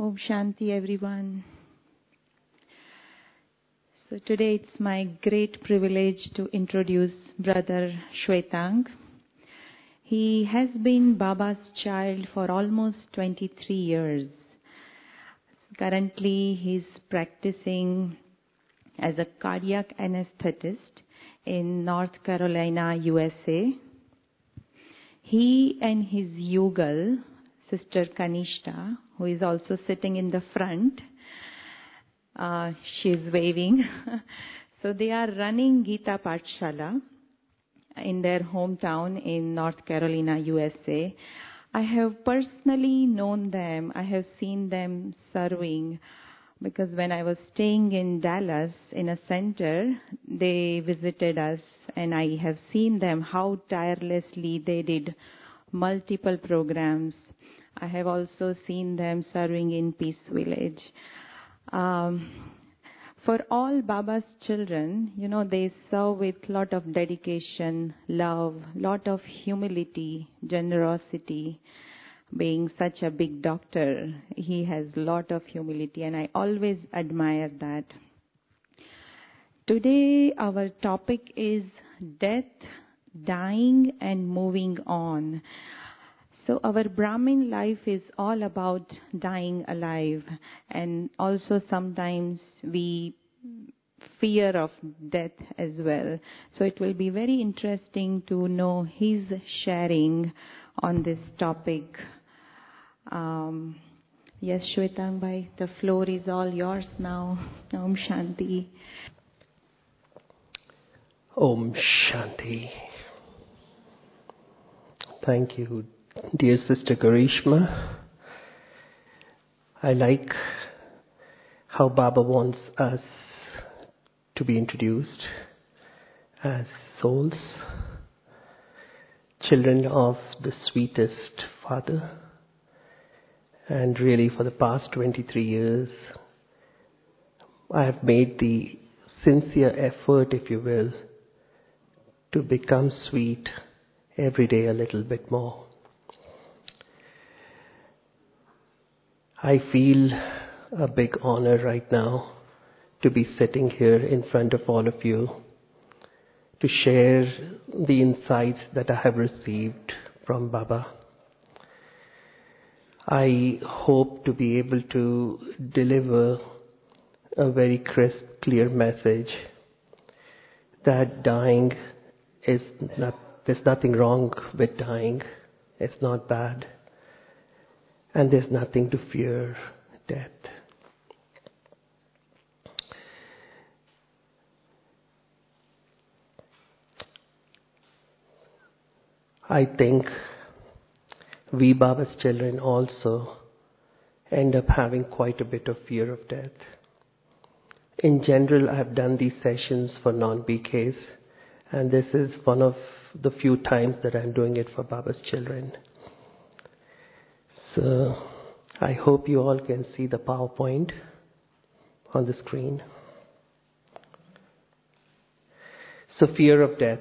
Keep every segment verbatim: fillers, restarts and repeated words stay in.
Om Shanti, everyone. So today it's my great privilege to introduce Brother Shwetang. He has been Baba's child for almost twenty-three years. Currently, he's practicing as a cardiac anesthetist in North Carolina, U S A. He and his Yugal, Sister Kanishta, who is also sitting in the front, uh, she's waving. So they are running Gita Pathshala in their hometown in North Carolina, U S A. I have personally known them. I have seen them serving because when I was staying in Dallas in a center, they visited us and I have seen them how tirelessly they did multiple programs. I have also seen them serving in Peace Village. Um, for all Baba's children, you know, they serve with lot of dedication, love, lot of humility, generosity. Being such a big doctor, he has lot of humility, and I always admire that. Today, our topic is death, dying, and moving on. So our Brahmin life is all about dying alive, and also sometimes we fear of death as well. So it will be very interesting to know his sharing on this topic. Um, yes, Shwetang Bhai, the floor is all yours now. Om Shanti. Om Shanti. Thank you, dear Sister Garishma. I like how Baba wants us to be introduced as souls, children of the sweetest Father. And really for the past twenty-three years, I have made the sincere effort, if you will, to become sweet every day a little bit more. I feel a big honor right now to be sitting here in front of all of you to share the insights that I have received from Baba. I hope to be able to deliver a very crisp, clear message that dying is not, there's nothing wrong with dying. It's not bad. And there's nothing to fear death. I think we Baba's children also end up having quite a bit of fear of death. In general, I have done these sessions for non-B Ks, and this is one of the few times that I'm doing it for Baba's children. So I hope you all can see the PowerPoint on the screen. So fear of death.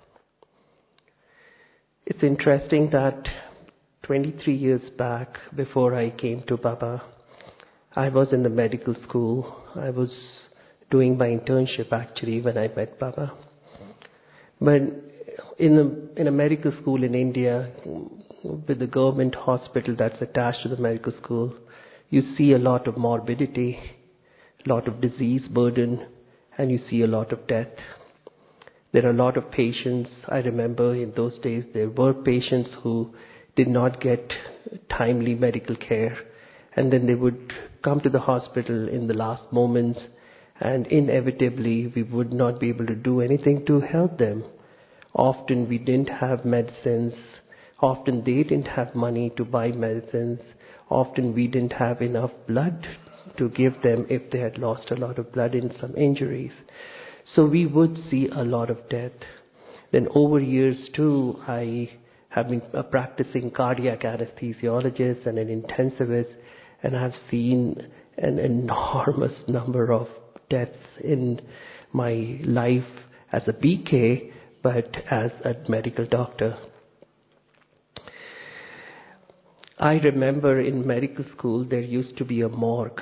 It's interesting that twenty-three years back, before I came to Baba, I was in the medical school. I was doing my internship actually when I met Baba. But in a, in a medical school in India, with the government hospital that's attached to the medical school, you see a lot of morbidity, a lot of disease burden, and you see a lot of death. There are a lot of patients. I remember in those days there were patients who did not get timely medical care, and then they would come to the hospital in the last moments, and inevitably we would not be able to do anything to help them. Often we didn't have medicines. Often they didn't have money to buy medicines. Often we didn't have enough blood to give them if they had lost a lot of blood in some injuries. So we would see a lot of death. Then over years too, I have been a practicing cardiac anesthesiologist and an intensivist, and I've seen an enormous number of deaths in my life as a B K, but as a medical doctor. I remember in medical school there used to be a morgue.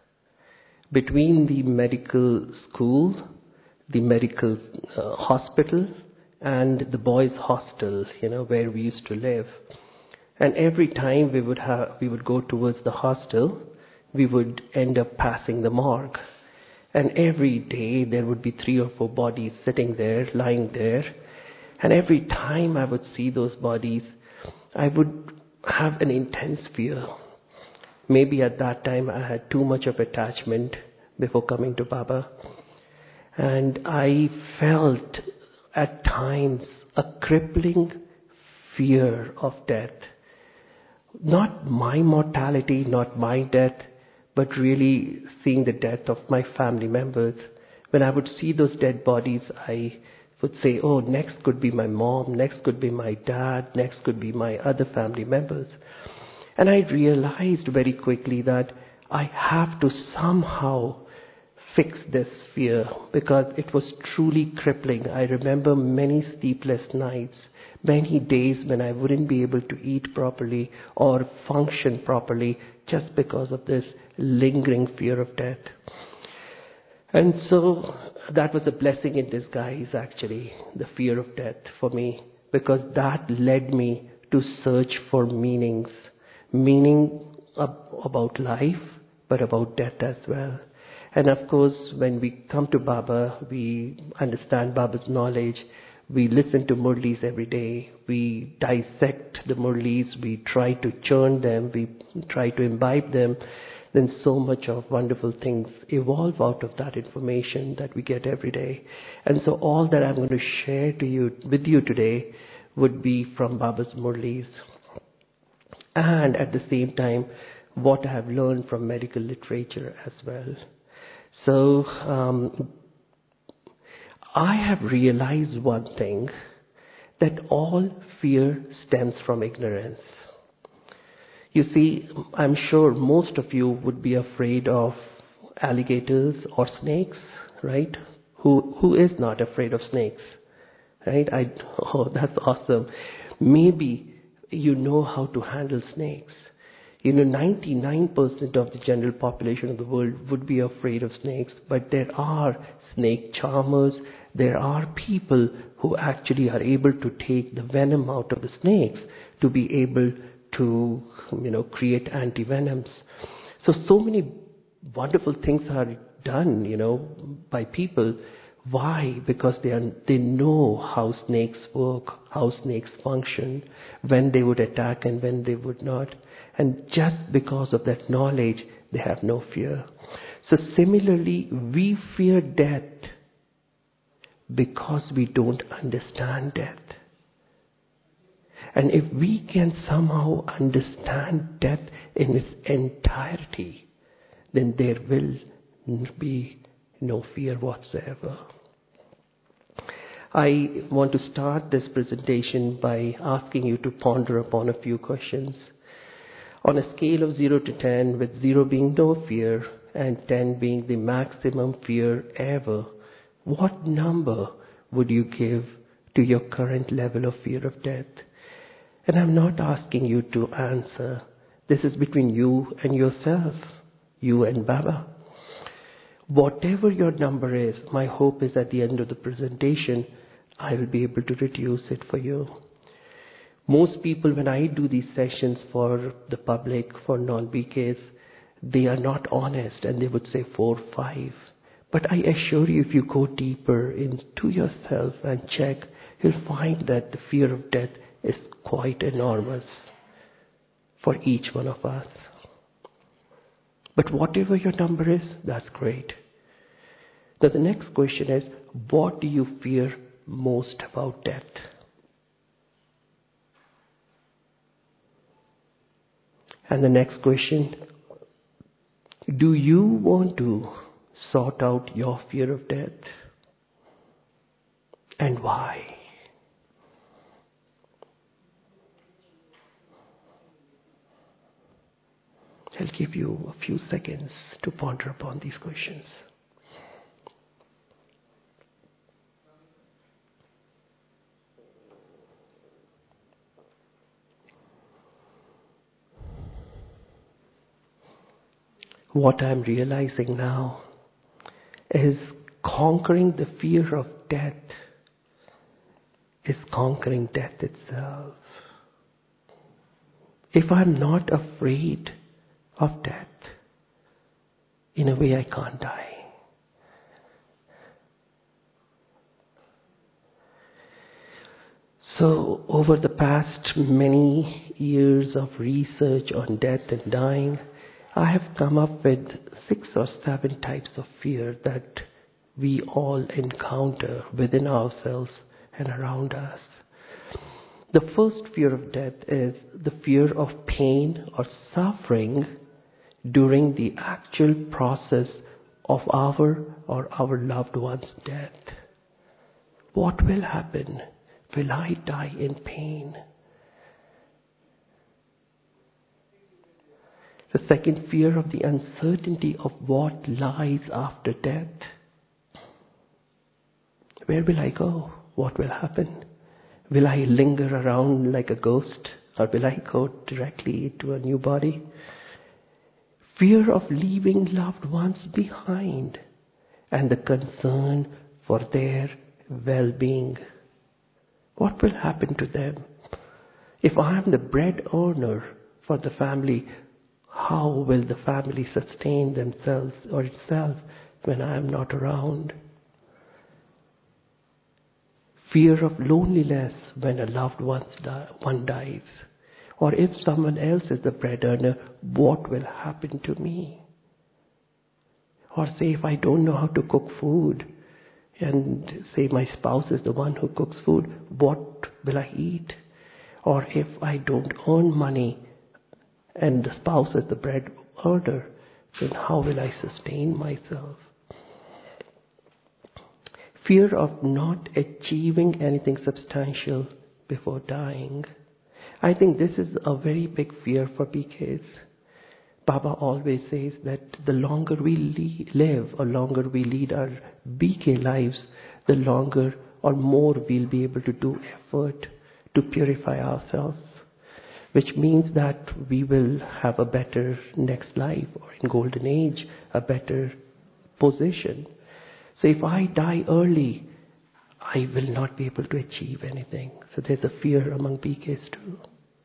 Between the medical school, the medical uh, hospital, and the boys' hostel, you know, where we used to live. And every time we would have, we would go towards the hostel, we would end up passing the morgue. And every day there would be three or four bodies sitting there, lying there. And every time I would see those bodies, I would have an intense fear. Maybe at that time I had too much of attachment before coming to Baba. And I felt at times a crippling fear of death. Not my mortality, not my death, but really seeing the death of my family members. When I would see those dead bodies, I would say, oh, next could be my mom, next could be my dad, next could be my other family members. And I realized very quickly that I have to somehow fix this fear, because it was truly crippling. I remember many sleepless nights, many days when I wouldn't be able to eat properly or function properly just because of this lingering fear of death. And so that was a blessing in disguise, actually, the fear of death for me, because that led me to search for meanings, meaning ab- about life, but about death as well. And of course, when we come to Baba, we understand Baba's knowledge. We listen to Murlis every day. We dissect the Murlis. We try to churn them. We try to imbibe them. Then so much of wonderful things evolve out of that information that we get every day. And so all that I'm going to share to you, with you today, would be from Baba's Murlis. And at the same time, what I have learned from medical literature as well. So, um, I have realized one thing, that all fear stems from ignorance. You see, I'm sure most of you would be afraid of alligators or snakes, right? Who who is not afraid of snakes, right? I oh, that's awesome. Maybe you know how to handle snakes. You know, ninety-nine percent of the general population of the world would be afraid of snakes, but there are snake charmers. There are people who actually are able to take the venom out of the snakes to be able to, you know, create anti-venoms. So, so many wonderful things are done, you know, by people. Why? Because they are, they know how snakes work, how snakes function, when they would attack and when they would not. And just because of that knowledge, they have no fear. So similarly, we fear death because we don't understand death. And if we can somehow understand death in its entirety, then there will be no fear whatsoever. I want to start this presentation by asking you to ponder upon a few questions. On a scale of zero to ten, with zero being no fear and ten being the maximum fear ever, what number would you give to your current level of fear of death? And I'm not asking you to answer. This is between you and yourself, you and Baba. Whatever your number is, my hope is at the end of the presentation, I will be able to reduce it for you. Most people, when I do these sessions for the public, for non-B Ks, they are not honest and they would say four, five. But I assure you, if you go deeper into yourself and check, you'll find that the fear of death is quite enormous for each one of us. But whatever your number is, that's great. Now the next question is, what do you fear most about death? And the next question, do you want to sort out your fear of death? And why? I'll give you a few seconds to ponder upon these questions. what I'm realizing now is conquering the fear of death is conquering death itself. If I'm not afraid of death, in a way I can't die. So over the past many years of research on death and dying, I have come up with six or seven types of fear that we all encounter within ourselves and around us. The first fear of death is the fear of pain or suffering during the actual process of our or our loved one's death. What will happen? Will I die in pain? The second fear of the uncertainty of what lies after death. Where will I go? What will happen? Will I linger around like a ghost, or will I go directly to a new body? Fear of leaving loved ones behind and the concern for their well-being. What will happen to them? If I am the bread earner for the family, how will the family sustain themselves or itself when I am not around? Fear of loneliness when a loved one dies. Or if someone else is the bread earner, what will happen to me? Or say if I don't know how to cook food, and say my spouse is the one who cooks food, what will I eat? Or if I don't earn money and the spouse is the bread earner, then how will I sustain myself? Fear of not achieving anything substantial before dying. I think this is a very big fear for B Ks. Baba always says that the longer we live or longer we lead our B K lives, the longer or more we'll be able to do effort to purify ourselves, which means that we will have a better next life, or in golden age, a better position. So if I die early, I will not be able to achieve anything. So there's a fear among B Ks too.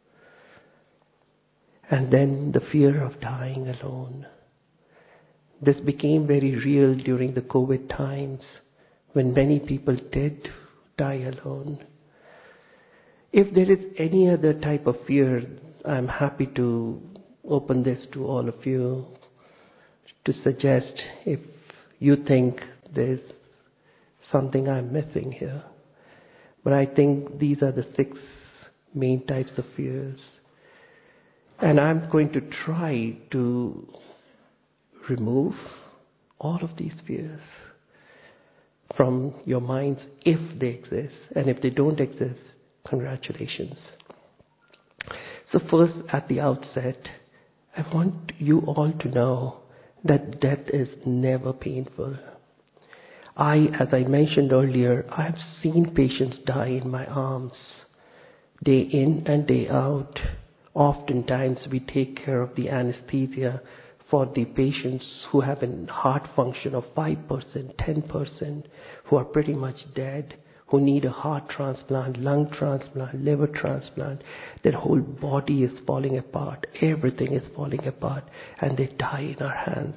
And then the fear of dying alone. This became very real during the COVID times when many people did die alone. If there is any other type of fear, I'm happy to open this to all of you to suggest if you think there's something I'm missing here. But I think these are the six main types of fears. And I'm going to try to remove all of these fears from your minds if they exist. And if they don't exist, congratulations. So first, at the outset, I want you all to know that death is never painful. I, as I mentioned earlier, I have seen patients die in my arms, day in and day out. Oftentimes we take care of the anesthesia for the patients who have a heart function of five percent, ten percent, who are pretty much dead, who need a heart transplant, lung transplant, liver transplant. Their whole body is falling apart. Everything is falling apart, and they die in our hands.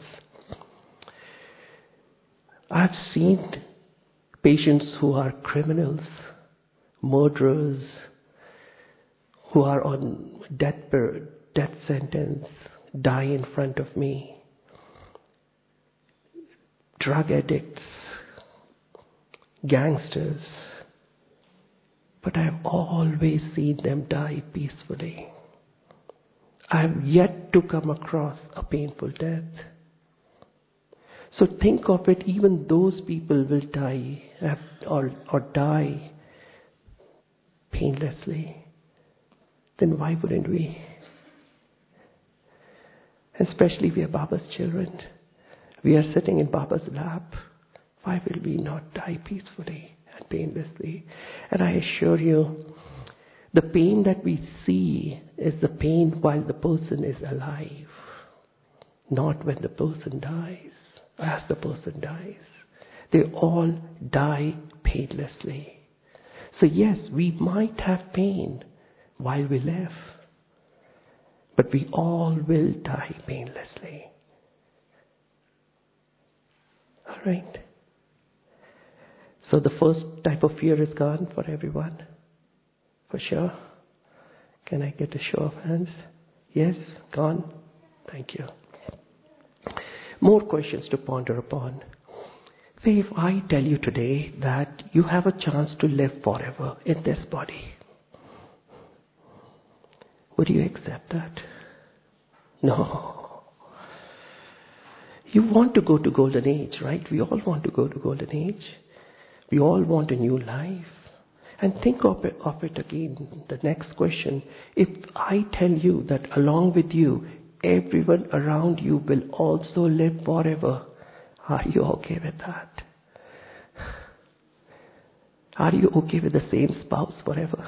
I've seen patients who are criminals, murderers, who are on death, death sentence, die in front of me. Drug addicts, gangsters. But I've always seen them die peacefully. I've yet to come across a painful death. So think of it, even those people will die or, or die painlessly. Then why wouldn't we? Especially we are Baba's children. We are sitting in Baba's lap. Why will we not die peacefully and painlessly? And I assure you, the pain that we see is the pain while the person is alive, not when the person dies, as the person dies. They all die painlessly. So yes, we might have pain while we live, but we all will die painlessly. All right. So the first type of fear is gone for everyone? For sure? Can I get a show of hands? Yes? Gone? Thank you. More questions to ponder upon. Say if I tell you today that you have a chance to live forever in this body, would you accept that? No. You want to go to golden age, right? We all want to go to golden age. We all want a new life. And think of it, of it again, the next question. If I tell you that along with you, everyone around you will also live forever, are you okay with that? Are you okay with the same spouse forever?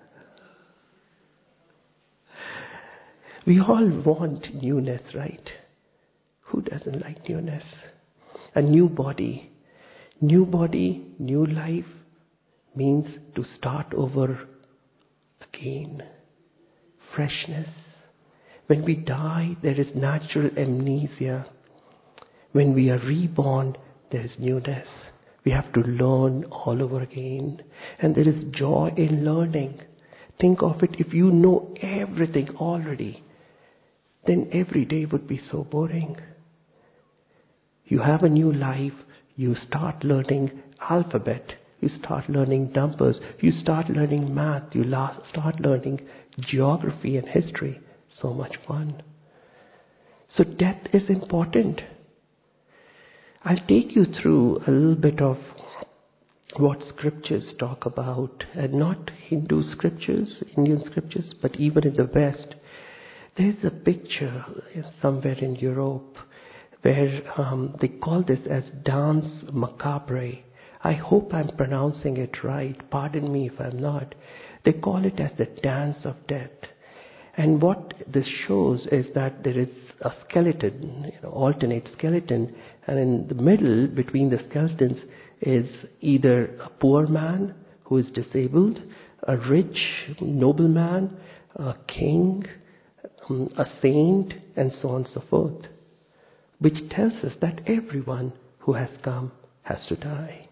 We all want newness, right? Who doesn't like newness? A new body. New body, new life means to start over again. Freshness. When we die, there is natural amnesia. When we are reborn, there is newness. We have to learn all over again. And there is joy in learning. Think of it, if you know everything already, then every day would be so boring. You have a new life, you start learning alphabet, you start learning numbers, you start learning math, you start learning geography and history. So much fun. So death is important. I'll take you through a little bit of what scriptures talk about, and not Hindu scriptures, Indian scriptures, but even in the West. There's a picture somewhere in Europe where um, they call this as Danse Macabre. I hope I'm pronouncing it right. Pardon me if I'm not. They call it as the dance of death. And what this shows is that there is a skeleton, you know, alternate skeleton, and in the middle between the skeletons is either a poor man who is disabled, a rich nobleman, a king, um, a saint, and so on and so forth. Which tells us that everyone who has come has to die.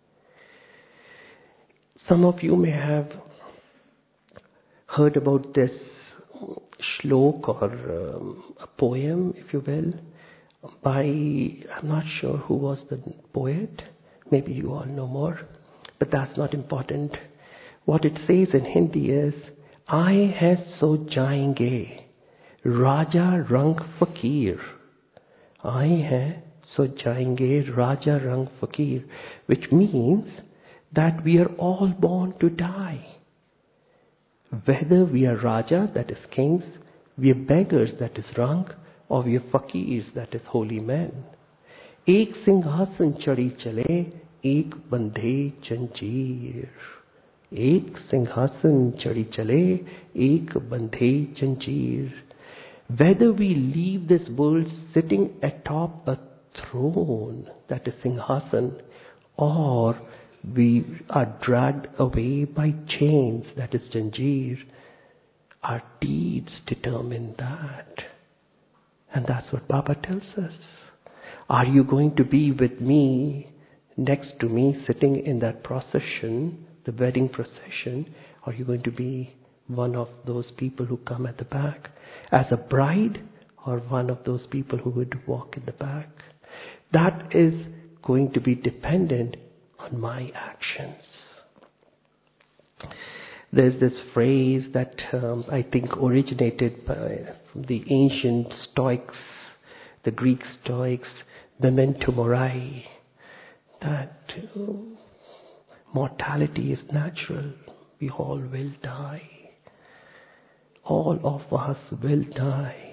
Some of you may have heard about this shlok or um, a poem, if you will, by, I'm not sure who was the poet. Maybe you all know more, but that's not important. What it says in Hindi is, "Aaye hai so jayenge, Raja Rang Fakir." Aaye hai so jayenge, Raja Rang Fakir, which means that we are all born to die. Whether we are Raja, that is kings, we are beggars, that is Rang, or we are Fakirs, that is holy men. Ek singhasan chadi chale, ek bandhe janjeer. Ek singhasan chadi chale, ek bandhe janjeer. Whether we leave this world sitting atop a throne, that is singhasan, or we are dragged away by chains, that is janjeer, our deeds determine that. And that's what Baba tells us. Are you going to be with me, next to me, sitting in that procession, the wedding procession? Or are you going to be one of those people who come at the back as a bride, or one of those people who would walk in the back? That is going to be dependent on my actions. There's this phrase that um, I think originated by, from the ancient Stoics, the Greek Stoics, memento mori, that uh, mortality is natural. We all will die. All of us will die.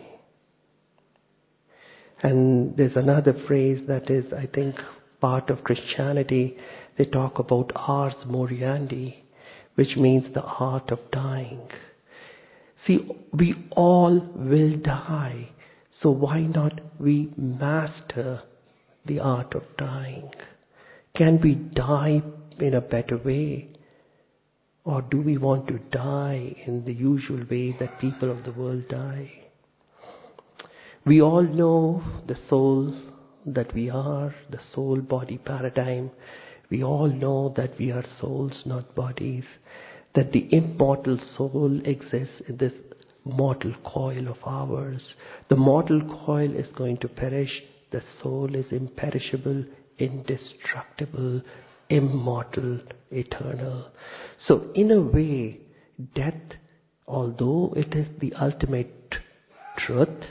And there's another phrase that is, I think, part of Christianity. They talk about ars moriendi, which means the art of dying. See, we all will die. So why not we master the art of dying? Can we die in a better way? Or do we want to die in the usual way that people of the world die? We all know the soul that we are, the soul-body paradigm. We all know that we are souls, not bodies. That the immortal soul exists in this mortal coil of ours. The mortal coil is going to perish. The soul is imperishable, indestructible, immortal, eternal. So in a way, death, although it is the ultimate truth,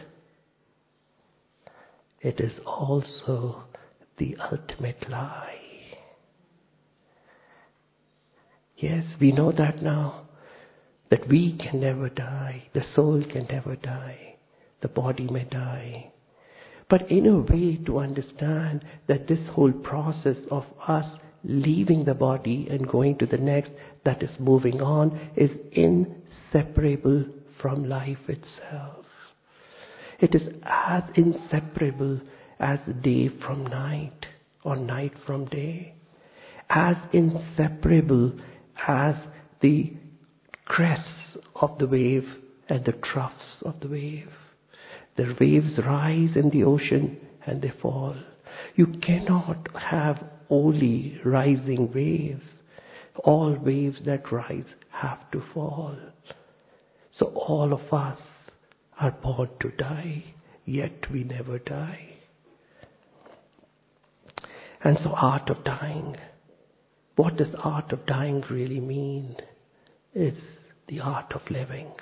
it is also the ultimate lie. Yes, we know that now, that we can never die, the soul can never die, the body may die. But in a way to understand that this whole process of us leaving the body and going to the next, that is moving on, is inseparable from life itself. It is as inseparable as day from night or night from day. As inseparable as the crests of the wave and the troughs of the wave. The waves rise in the ocean and they fall. You cannot have only rising waves. All waves that rise have to fall. So all of us are born to die, yet we never die. And so art of dying. What does art of dying really mean? It's the art of living.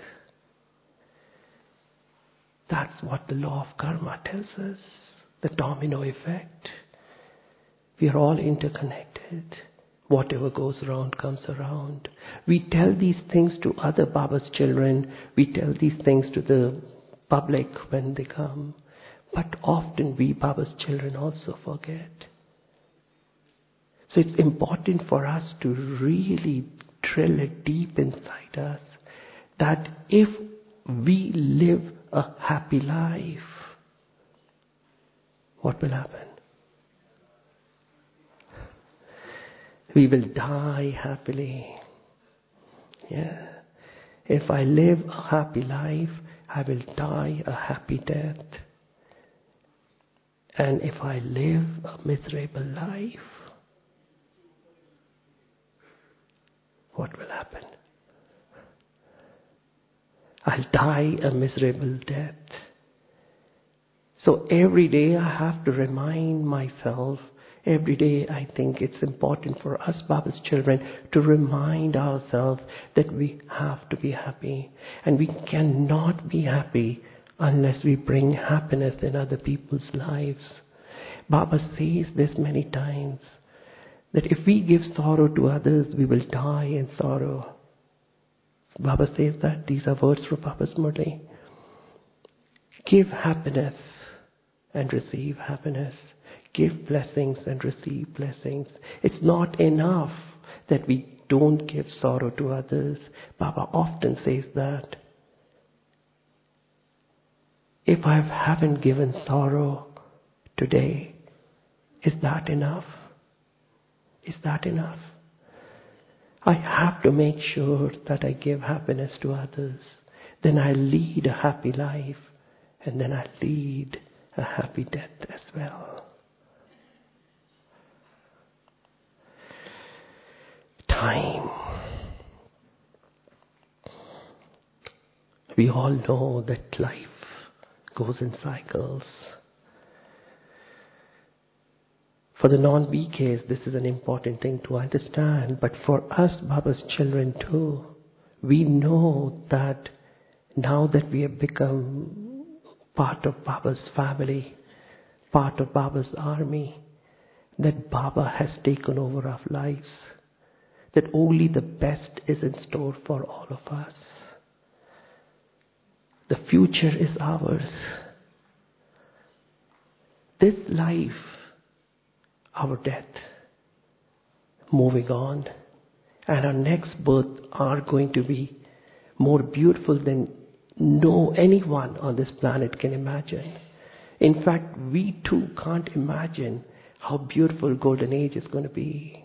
That's what the law of karma tells us, the domino effect. We are all interconnected. Whatever goes around comes around. We tell these things to other Baba's children. We tell these things to the public when they come. But often we Baba's children also forget. So it's important for us to really drill it deep inside us that if we live a happy life, what will happen? We will die happily. Yeah. If I live a happy life, I will die a happy death. And if I live a miserable life, what will happen? I'll die a miserable death. So every day I have to remind myself, every day I think it's important for us Baba's children to remind ourselves that we have to be happy. And we cannot be happy unless we bring happiness in other people's lives. Baba says this many times, that if we give sorrow to others, we will die in sorrow. Baba says that. These are words from Baba's Murli. Give happiness and receive happiness. Give blessings and receive blessings. It's not enough that we don't give sorrow to others. Baba often says that. If I haven't given sorrow today, is that enough? Is that enough? I have to make sure that I give happiness to others. Then I lead a happy life, and then I lead a happy death as well. Time. We all know that life goes in cycles. For the non-B Ks, this is an important thing to understand. But for us, Baba's children too, we know that now that we have become part of Baba's family, part of Baba's army, that Baba has taken over our lives, that only the best is in store for all of us. The future is ours. This life, our death, moving on, and our next birth are going to be more beautiful than no anyone on this planet can imagine. In fact, we too can't imagine how beautiful Golden Age is going to be.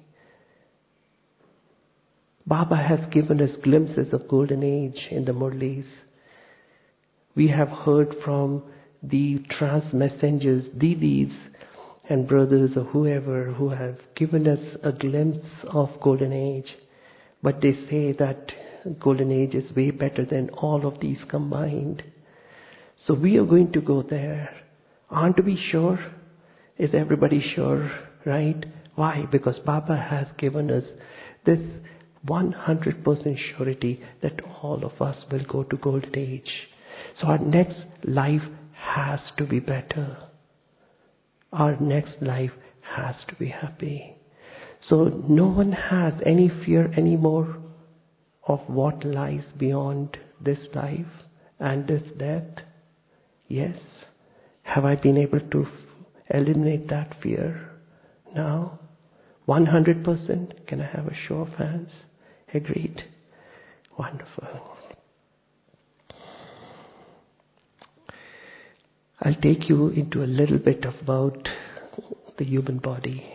Baba has given us glimpses of Golden Age in the Murlis. We have heard from the trance messengers, Didis and brothers or whoever who have given us a glimpse of Golden Age. But they say that Golden Age is way better than all of these combined. So we are going to go there. Aren't we sure? Is everybody sure? Right? Why? Because Baba has given us this one hundred percent surety that all of us will go to Golden Age. So our next life has to be better. Our next life has to be happy. So no one has any fear anymore of what lies beyond this life and this death. Yes. Have I been able to eliminate that fear now? one hundred percent? Can I have a show of hands? Agreed. Wonderful. I'll take you into a little bit about the human body.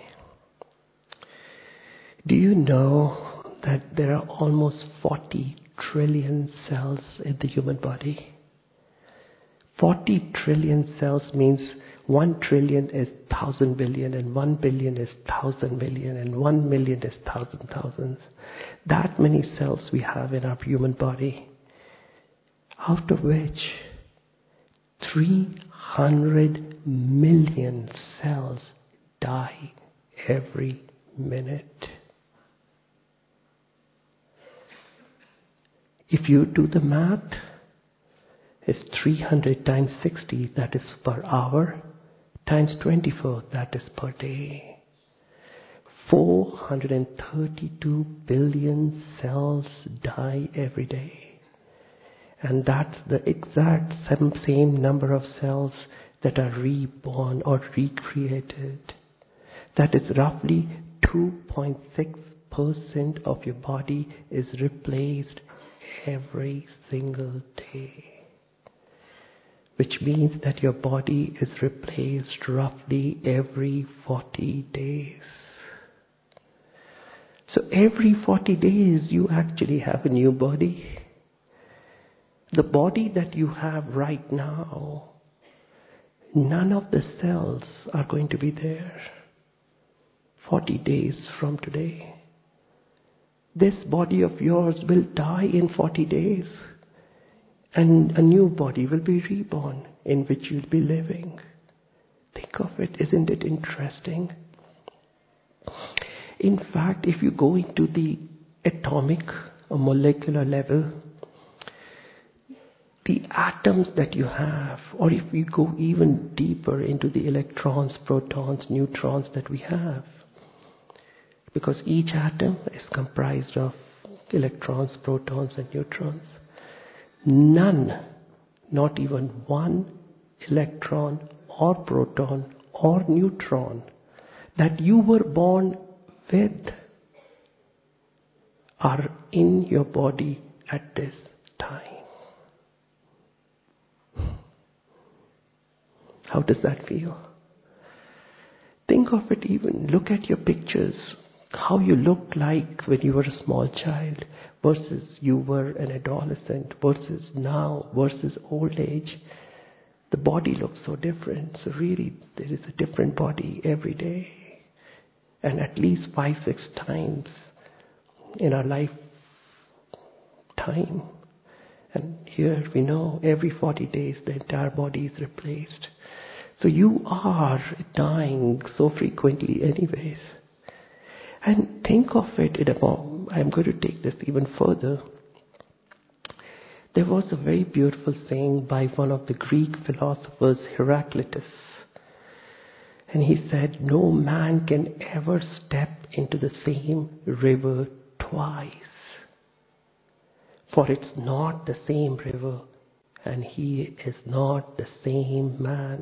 Do you know that there are almost forty trillion cells in the human body? forty trillion cells means one trillion is thousand billion, and one billion is thousand million, and one million is thousand thousands. That many cells we have in our human body, out of which three hundred million cells die every minute. If you do the math, it's three hundred times sixty, that is per hour, times twenty-four, that is per day. four hundred thirty-two billion cells die every day. And that's the exact same number of cells that are reborn or recreated. That is roughly two point six percent of your body is replaced every single day. Which means that your body is replaced roughly every forty days. So every forty days you actually have a new body. The body that you have right now, none of the cells are going to be there forty days from today. This body of yours will die in forty days. And a new body will be reborn in which you'll be living. Think of it, isn't it interesting? In fact, if you go into the atomic or molecular level, the atoms that you have, or if we go even deeper into the electrons, protons, neutrons that we have, because each atom is comprised of electrons, protons and neutrons. None, not even one electron or proton or neutron that you were born with are in your body at this time. How does that feel? Think of it even, look at your pictures, how you looked like when you were a small child versus you were an adolescent versus now versus old age. The body looks so different. So really there is a different body every day. And at least five, six times in our lifetime. And here we know every forty days the entire body is replaced. So you are dying so frequently anyways. And think of it in a form. I'm going to take this even further. There was a very beautiful saying by one of the Greek philosophers, Heraclitus. And he said, no man can ever step into the same river twice. For it's not the same river, and he is not the same man.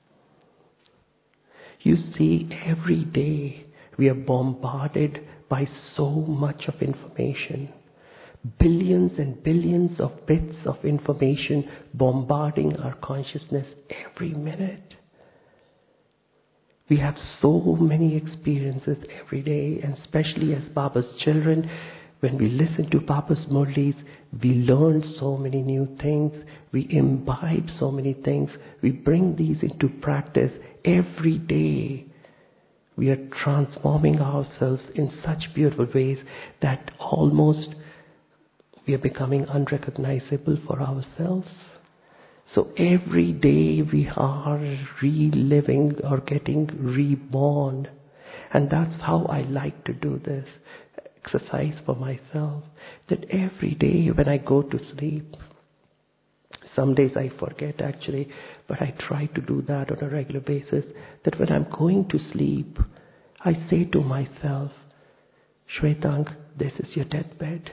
You see, every day we are bombarded by so much of information. Billions and billions of bits of information bombarding our consciousness every minute. We have so many experiences every day, and especially as Baba's children, when we listen to Baba's Murlis, we learn so many new things, we imbibe so many things, we bring these into practice every day. We are transforming ourselves in such beautiful ways that almost we are becoming unrecognizable for ourselves. So every day we are reliving or getting reborn. And that's how I like to do this exercise for myself. That every day when I go to sleep, some days I forget actually, but I try to do that on a regular basis, that when I'm going to sleep, I say to myself, Shwetang, this is your deathbed.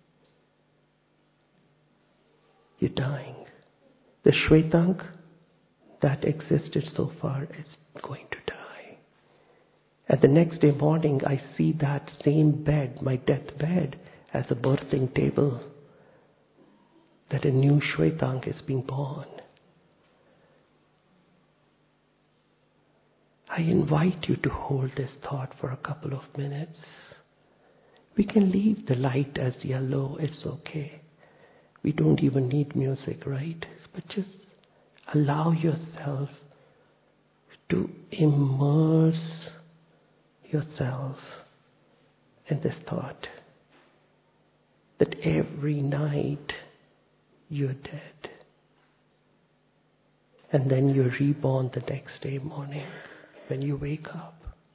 You're dying. The Shwetang that existed so far is going to die. And the next day morning, I see that same bed, my deathbed, as a birthing table, that a new Shwetang is being born. I invite you to hold this thought for a couple of minutes. We can leave the light as yellow, it's okay. We don't even need music, right? But just allow yourself to immerse yourself in this thought that every night you're dead. And then you're reborn the next day morning when you wake up.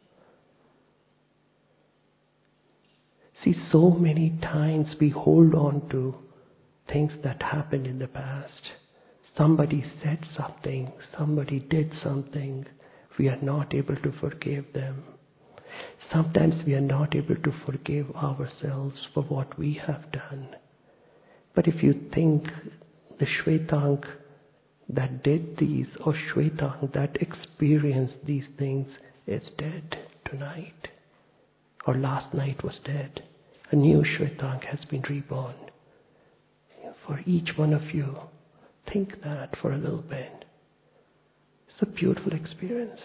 See, so many times we hold on to things that happened in the past. Somebody said something, somebody did something. We are not able to forgive them. Sometimes we are not able to forgive ourselves for what we have done. But if you think the Shwetang that did these, or Shwetang that experienced these things, is dead tonight, or last night was dead, a new Shwetang has been reborn. For each one of you, think that for a little bit. It's a beautiful experience.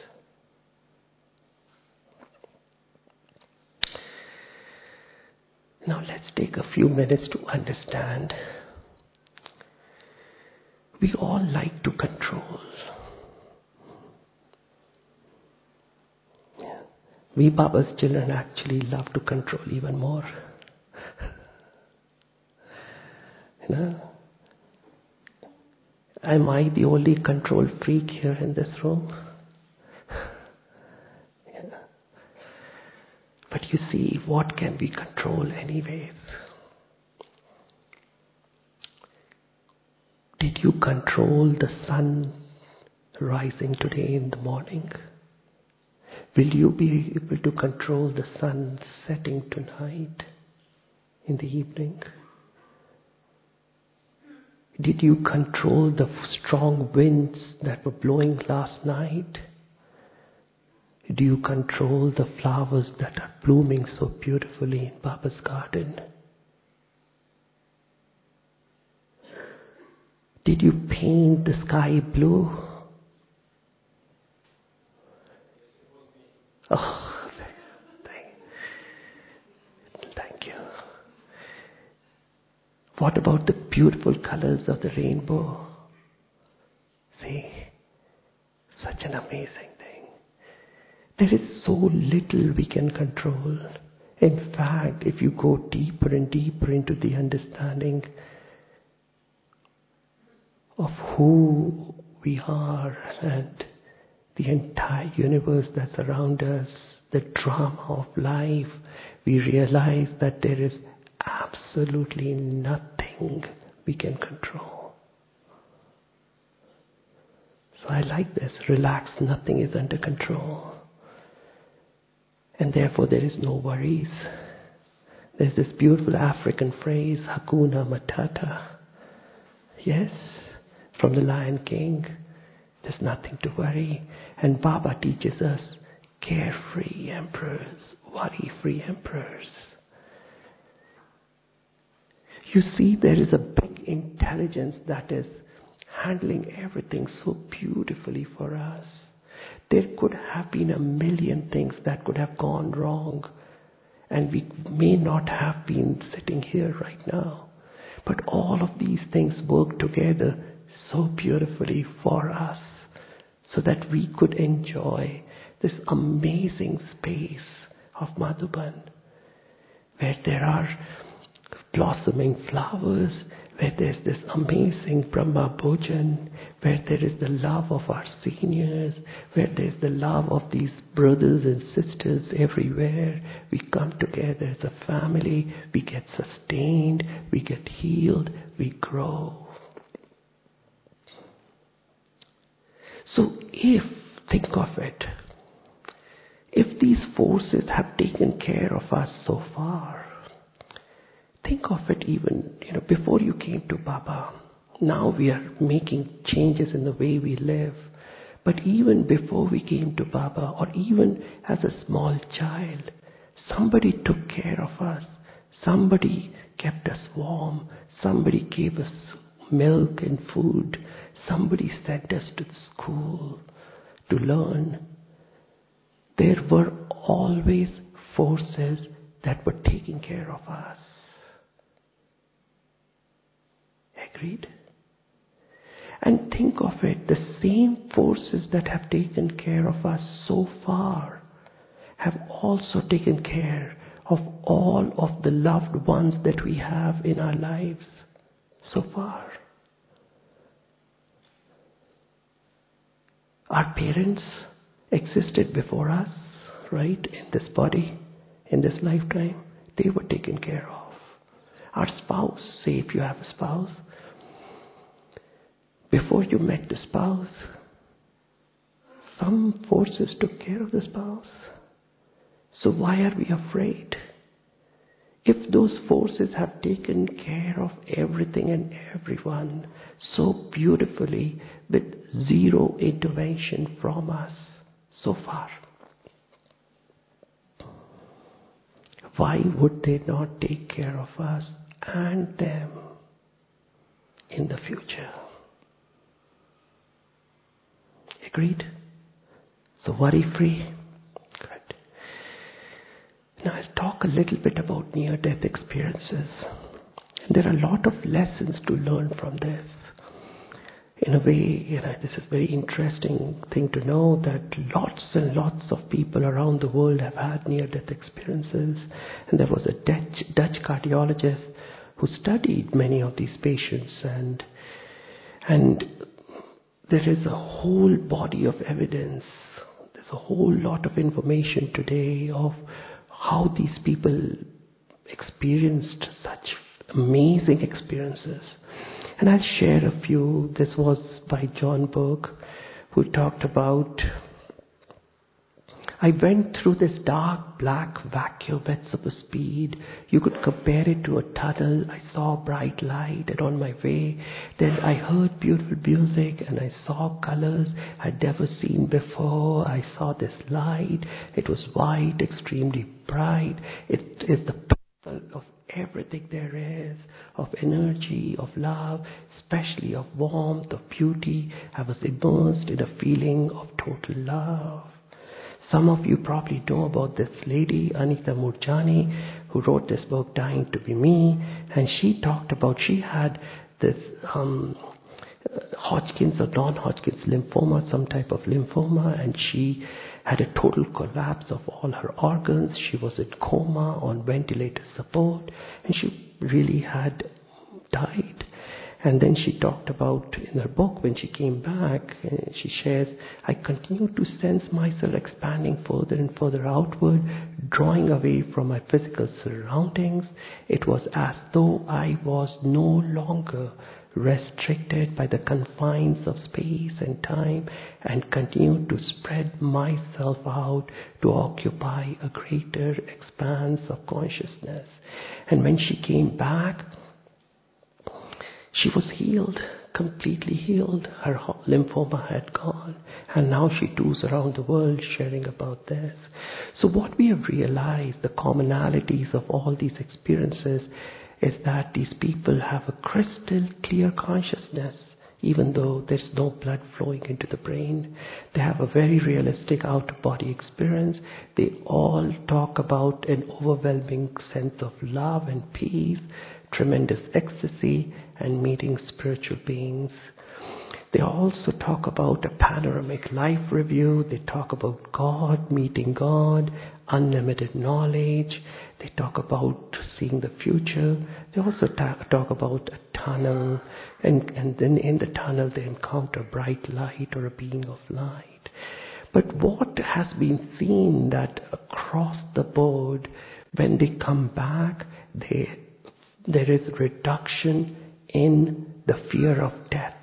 Now let's take a few minutes to understand. We all like to control. Yeah. We Baba's children actually love to control even more. You know? Am I the only control freak here in this room? Yeah. But you see, what can we control anyways? Did you control the sun rising today in the morning? Will you be able to control the sun setting tonight in the evening? Did you control the strong winds that were blowing last night? Do you control the flowers that are blooming so beautifully in Baba's garden? Did you paint the sky blue? Oh, thank, thank you. What about the beautiful colors of the rainbow? See, such an amazing thing. There is so little we can control. In fact, if you go deeper and deeper into the understanding of who we are and the entire universe that's around us, the drama of life, we realize that there is absolutely nothing we can control. So I like this. Relax, nothing is under control. And therefore there is no worries. There's this beautiful African phrase, Hakuna Matata. Yes, from the Lion King. There's nothing to worry. And Baba teaches us, carefree emperors, worry-free emperors. You see, there is a big intelligence that is handling everything so beautifully for us. There could have been a million things that could have gone wrong, and we may not have been sitting here right now. But all of these things work together so beautifully for us so that we could enjoy this amazing space of Madhuban, where there are blossoming flowers, where there's this amazing Brahma Bhojan, where there is the love of our seniors, where there's the love of these brothers and sisters everywhere. We come together as a family, we get sustained, we get healed, we grow. So if, think of it, if these forces have taken care of us so far, think of it even, you know, before you came to Baba. Now we are making changes in the way we live. But even before we came to Baba, or even as a small child, somebody took care of us. Somebody kept us warm. Somebody gave us milk and food. Somebody sent us to school to learn. There were always forces that were taking care of us. Agreed? And think of it, the same forces that have taken care of us so far have also taken care of all of the loved ones that we have in our lives so far. Our parents existed before us, right, in this body, in this lifetime. They were taken care of. Our spouse, say if you have a spouse, before you met the spouse, some forces took care of the spouse. So why are we afraid? If those forces have taken care of everything and everyone so beautifully with zero intervention from us so far, why would they not take care of us and them in the future? Agreed? So worry-free. Good. Now I'll talk a little bit about near-death experiences. And there are a lot of lessons to learn from this. In a way, you know, this is a very interesting thing to know that lots and lots of people around the world have had near-death experiences. And there was a Dutch, Dutch cardiologist who studied many of these patients, and and there is a whole body of evidence. There's a whole lot of information today of how these people experienced such amazing experiences. And I'll share a few. This was by John Burke, who talked about, I went through this dark black vacuum at super speed. You could compare it to a tunnel. I saw bright light, and on my way, then I heard beautiful music and I saw colors I'd never seen before. I saw this light. It was white, extremely bright. It is the pinnacle of everything there is, of energy, of love, especially of warmth, of beauty. I was immersed in a feeling of total love. Some of you probably know about this lady, Anita Moorjani, who wrote this book, Dying to Be Me, and she talked about, she had this um, Hodgkin's or non-Hodgkin's lymphoma, some type of lymphoma, and she had a total collapse of all her organs. She was in coma, on ventilator support, and she really had died. And then she talked about in her book, when she came back, she shares, I continued to sense myself expanding further and further outward, drawing away from my physical surroundings. It was as though I was no longer restricted by the confines of space and time, and continued to spread myself out to occupy a greater expanse of consciousness. And when she came back, she was healed, completely healed. Her lymphoma had gone, and now she tours around the world sharing about this. So what we have realized, the commonalities of all these experiences, is that these people have a crystal clear consciousness. Even though there's no blood flowing into the brain, they have a very realistic out-of-body experience. They all talk about an overwhelming sense of love and peace, tremendous ecstasy, and meeting spiritual beings. They also talk about a panoramic life review. They talk about God, meeting God, unlimited knowledge. They talk about seeing the future. They also ta- talk about a tunnel, and, and then in the tunnel they encounter bright light or a being of light. But what has been seen that across the board, when they come back, they, there is reduction in the fear of death.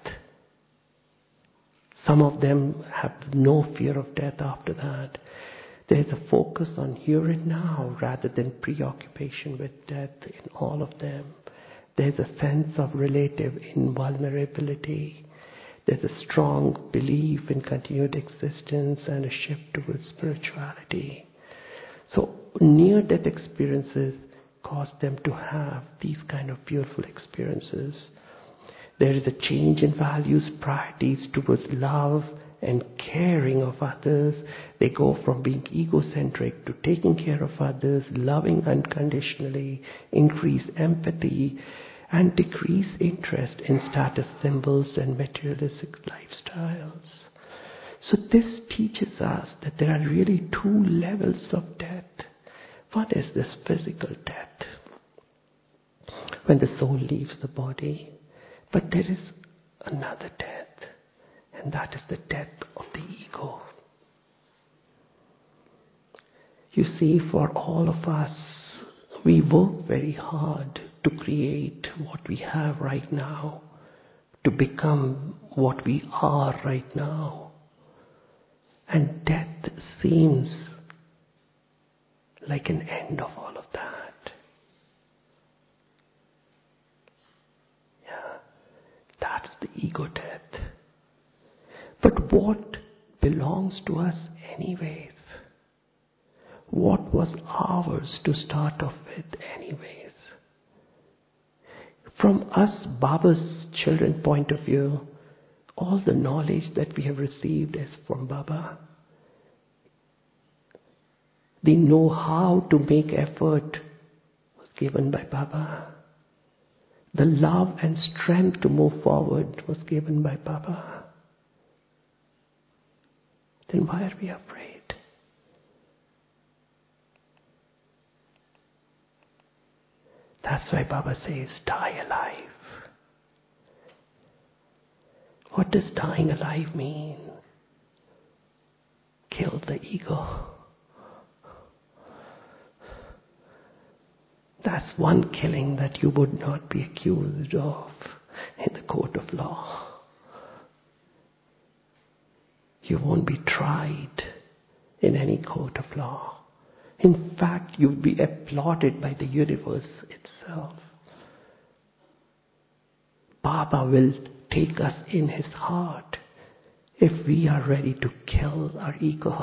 Some of them have no fear of death after that. There's a focus on here and now rather than preoccupation with death in all of them. There's a sense of relative invulnerability. There's a strong belief in continued existence and a shift towards spirituality. So near-death experiences cause them to have these kind of beautiful experiences. There is a change in values, priorities towards love and caring of others. They go from being egocentric to taking care of others, loving unconditionally, increase empathy, and decrease interest in status symbols and materialistic lifestyles. So this teaches us that there are really two levels of death. One is this physical death, when the soul leaves the body. But there is another death, and that is the death of the ego. You see, for all of us, we work very hard to create what we have right now, to become what we are right now. And death seems like an end of all of that. That's the ego death. But what belongs to us anyways? What was ours to start off with anyways? From us, Baba's children point of view, all the knowledge that we have received is from Baba. The know how to make effort was given by Baba. The love and strength to move forward was given by Baba. Then why are we afraid? That's why Baba says, die alive. What does dying alive mean? Kill the ego. That's one killing that you would not be accused of in the court of law. You won't be tried in any court of law. In fact, you'll be applauded by the universe itself. Baba will take us in his heart if we are ready to kill our ego.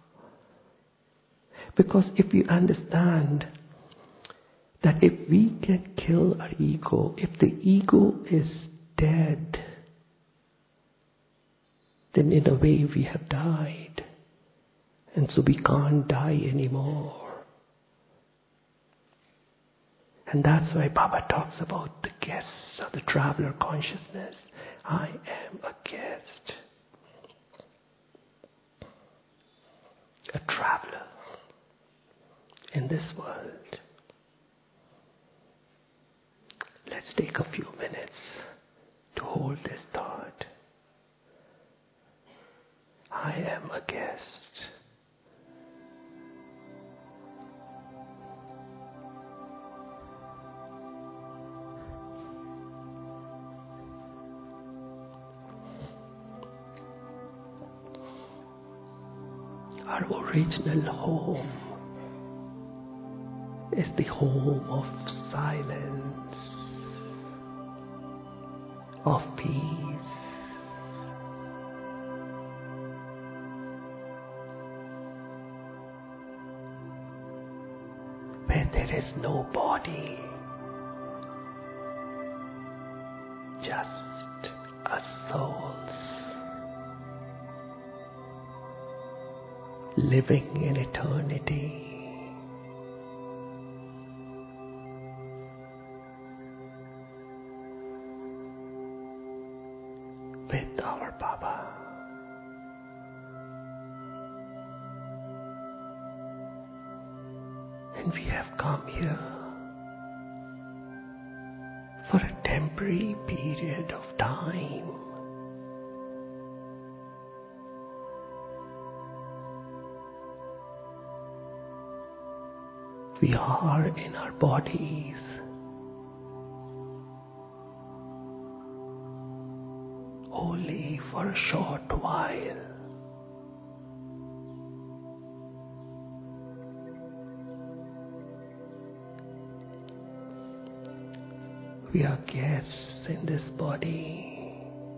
Because if you understand that if we can kill our ego, if the ego is dead, then in a way we have died. And so we can't die anymore. And that's why Baba talks about the guests or the traveler consciousness. I am a guest. A traveler in this world. Let's take a few minutes to hold this thought. I am a guest. Our original home is the home of silence, of peace. Where there is no body, just as souls living in eternity. With our Baba. And we have come here for a temporary period of time. We are in our bodies. Only for a short while. We are guests in this body.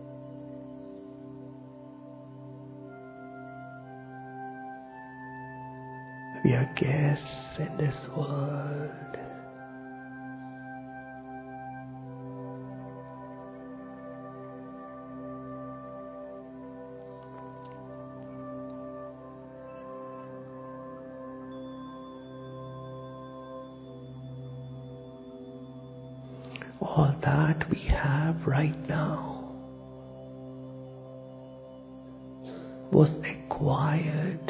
We are guests in this world. All that we have right now was acquired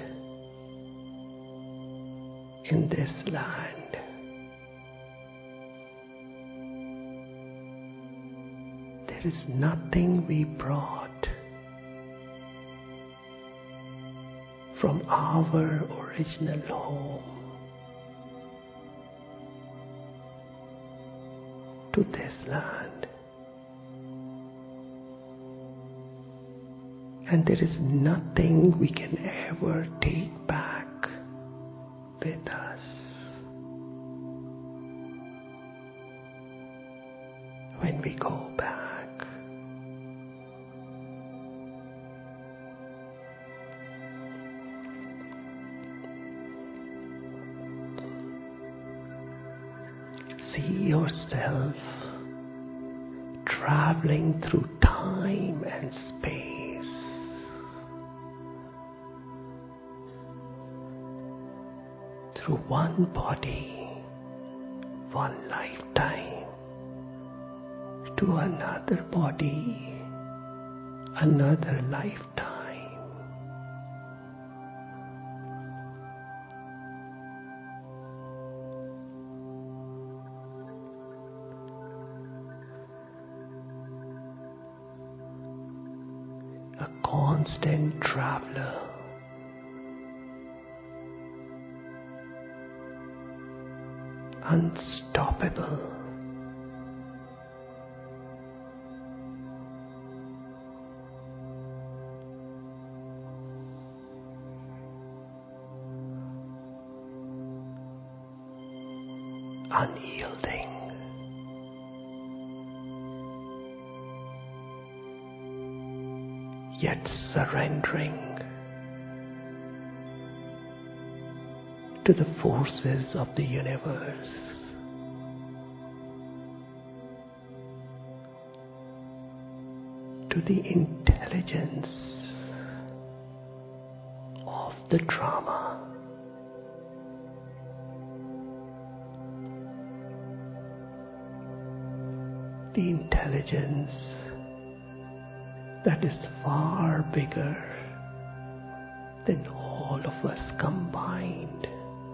in this land. There is nothing we brought from our original home to this land. And there is nothing we can ever take back with us. When we go back, see yourself traveling through time and space, through one body, one lifetime, to another body, another lifetime. A constant traveler, unstoppable, unyielding, yet surrendering to the forces of the universe. To the intelligence of the drama. The intelligence that is far bigger than all of us combined.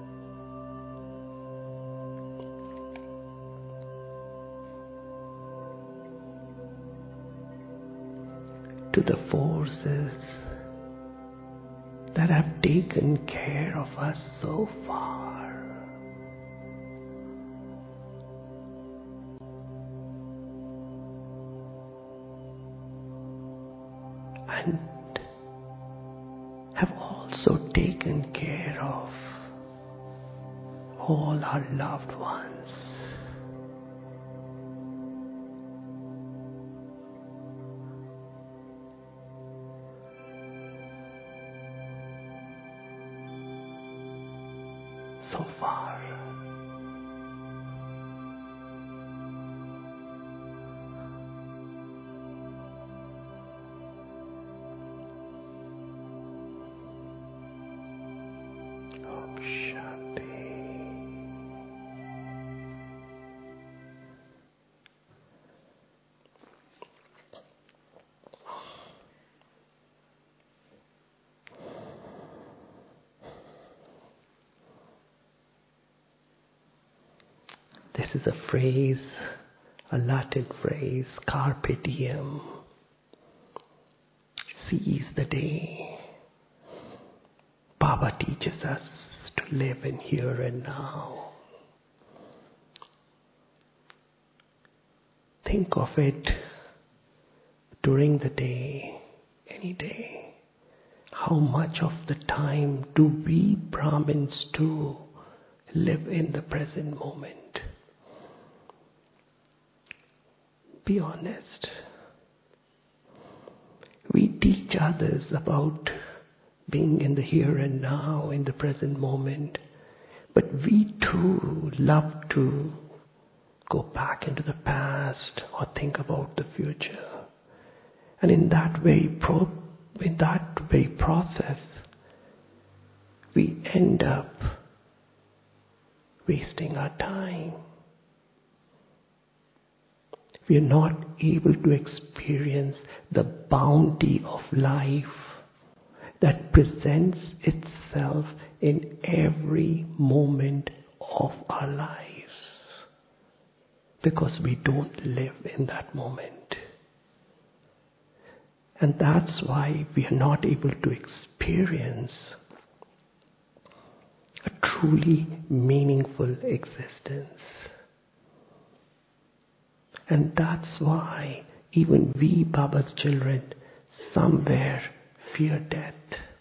To the forces that have taken care of us so far. And have also taken care of all our loved ones. So far. This is a phrase, a Latin phrase, carpe diem. Seize the day. Baba teaches us to live in here and now. Think of it during the day, any day. How much of the time do we Brahmins do live in the present moment? Be honest. We teach others about being in the here and now, in the present moment, but we too love to go back into the past or think about the future. And in that way, pro- in that way process, we end up wasting our time. We are not able to experience the bounty of life that presents itself in every moment of our lives, because we don't live in that moment. And that's why we are not able to experience a truly meaningful existence. And that's why even we, Baba's children, somewhere fear death.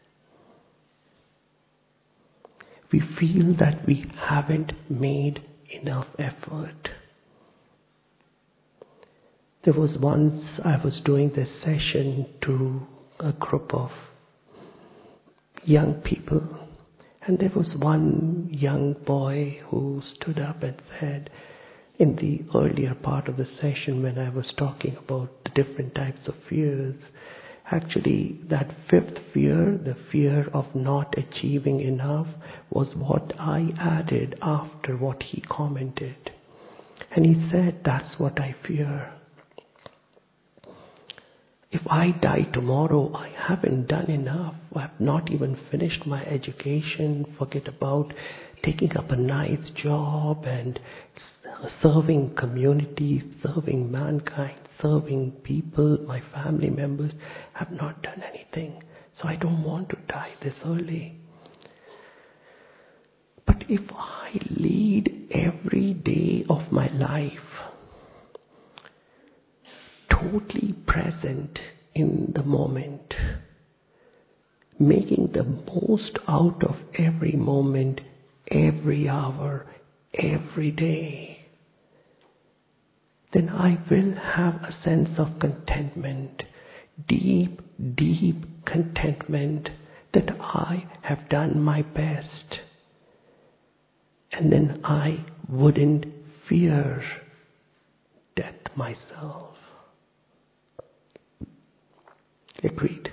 We feel that we haven't made enough effort. There was once I was doing this session to a group of young people, and there was one young boy who stood up and said, in the earlier part of the session when I was talking about the different types of fears, actually that fifth fear, the fear of not achieving enough, was what I added after what he commented. And he said, that's what I fear. If I die tomorrow, I haven't done enough. I have not even finished my education. Forget about taking up a nice job and serving community, serving mankind, serving people, my family members. I have not done anything. So I don't want to die this early. But if I lead every day of my life totally present in the moment, making the most out of every moment, every hour, every day, then I will have a sense of contentment, deep, deep contentment that I have done my best. And then I wouldn't fear death myself. Agreed.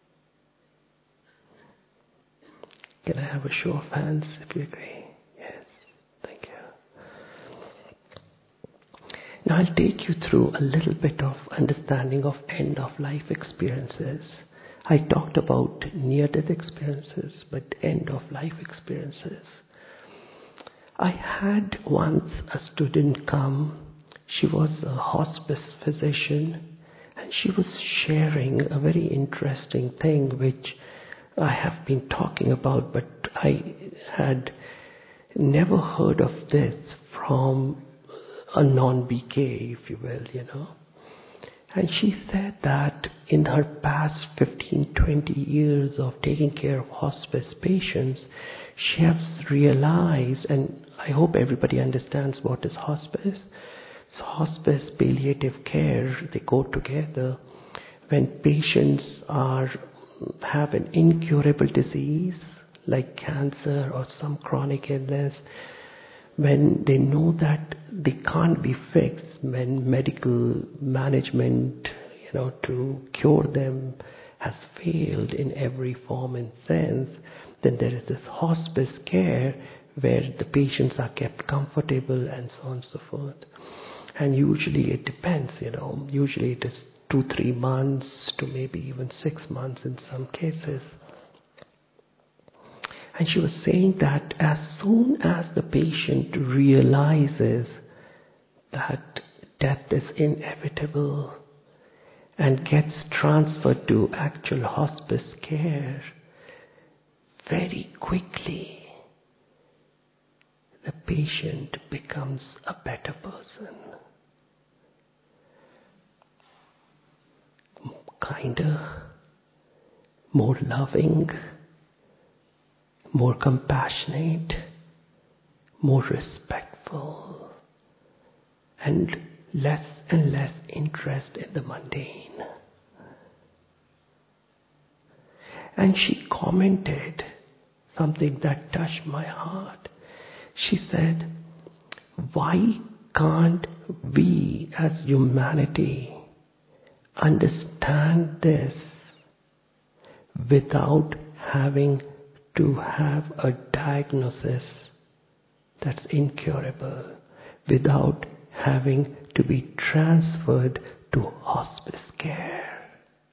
Can I have a show of hands if you agree? Yes, thank you. Now I'll take you through a little bit of understanding of end-of-life experiences. I talked about near-death experiences, but end-of-life experiences. I had once a student come. She was a hospice physician, and she was sharing a very interesting thing which I have been talking about, but I had never heard of this from a non-B K, if you will, you know. And she said that in her past fifteen, twenty years of taking care of hospice patients, she has realized, and I hope everybody understands what is hospice. So hospice, palliative care, they go together. When patients are have an incurable disease like cancer or some chronic illness, when they know that they can't be fixed, when medical management, you know, to cure them has failed in every form and sense, then there is this hospice care where the patients are kept comfortable and so on and so forth. And usually it depends, you know, usually it is two, three months to maybe even six months in some cases. And she was saying that as soon as the patient realizes death is inevitable and gets transferred to actual hospice care, very quickly the patient becomes a better person. Kinder, more loving, more compassionate, more respectful, and less and less interest in the mundane. And she commented something that touched my heart. She said, why can't we as humanity understand this without having to have a diagnosis that's incurable, without having to be transferred to hospice care?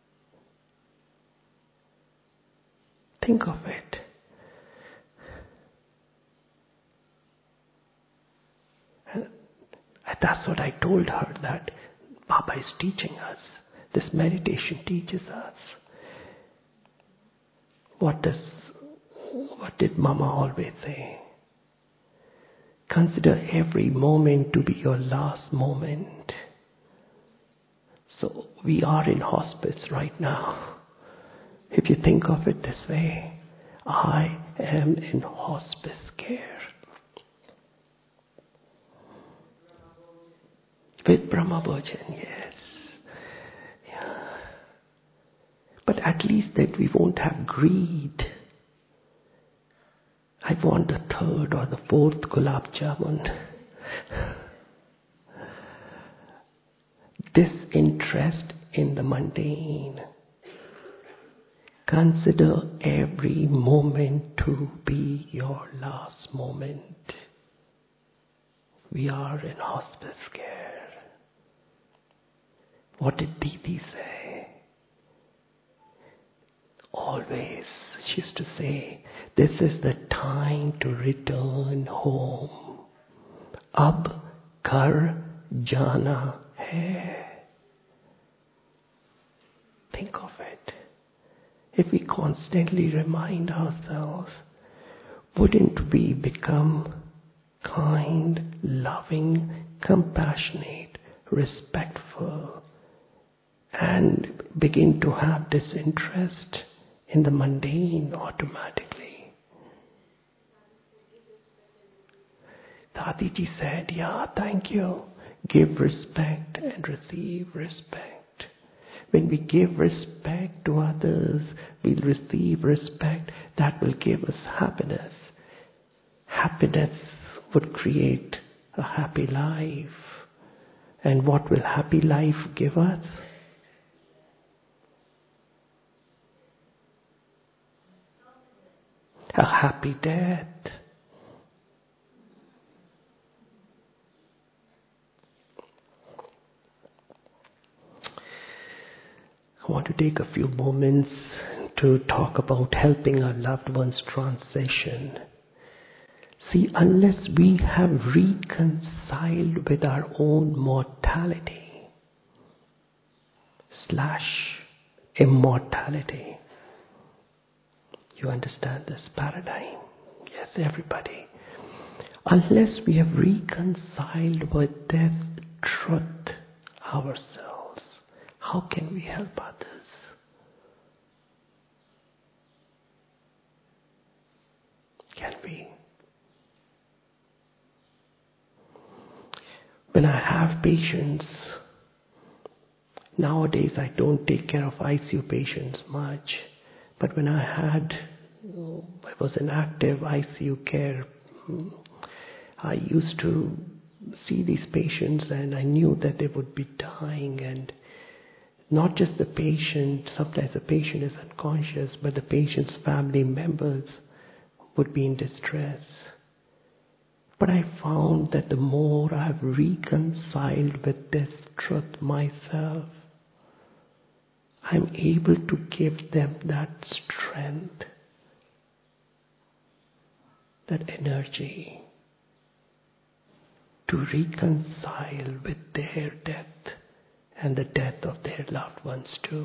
Think of it. And that's what I told her, that Baba is teaching us. This meditation teaches us. What does, what did Mama always say? Consider every moment to be your last moment. So we are in hospice right now. If you think of it this way, I am in hospice care. With Brahma Bhojan, yes. Yeah. But at least that we won't have greed. I want the third or the fourth gulab jamun. Disinterest in the mundane. Consider every moment to be your last moment. We are in hospice care. What did Didi say? Always, she used to say, this is the time to return home. Ab ghar jana hai. Think of it. If we constantly remind ourselves, wouldn't we become kind, loving, compassionate, respectful, and begin to have disinterest in the mundane automatically? Dadiji said, yeah, thank you. Give respect and receive respect. When we give respect to others, we'll receive respect. That will give us happiness. Happiness would create a happy life. And what will happy life give us? A happy death. I want to take a few moments to talk about helping our loved ones transition. See, unless we have reconciled with our own mortality slash immortality, you understand this paradigm? Yes, everybody. Unless we have reconciled with this truth ourselves, how can we help others? Can we? When I have patients, nowadays I don't take care of I C U patients much, but when I had, I was in active I C U care, I used to see these patients and I knew that they would be dying, and not just the patient, sometimes the patient is unconscious, but the patient's family members would be in distress. But I found that the more I have reconciled with this truth myself, I'm able to give them that strength, that energy to reconcile with their death and the death of their loved ones too.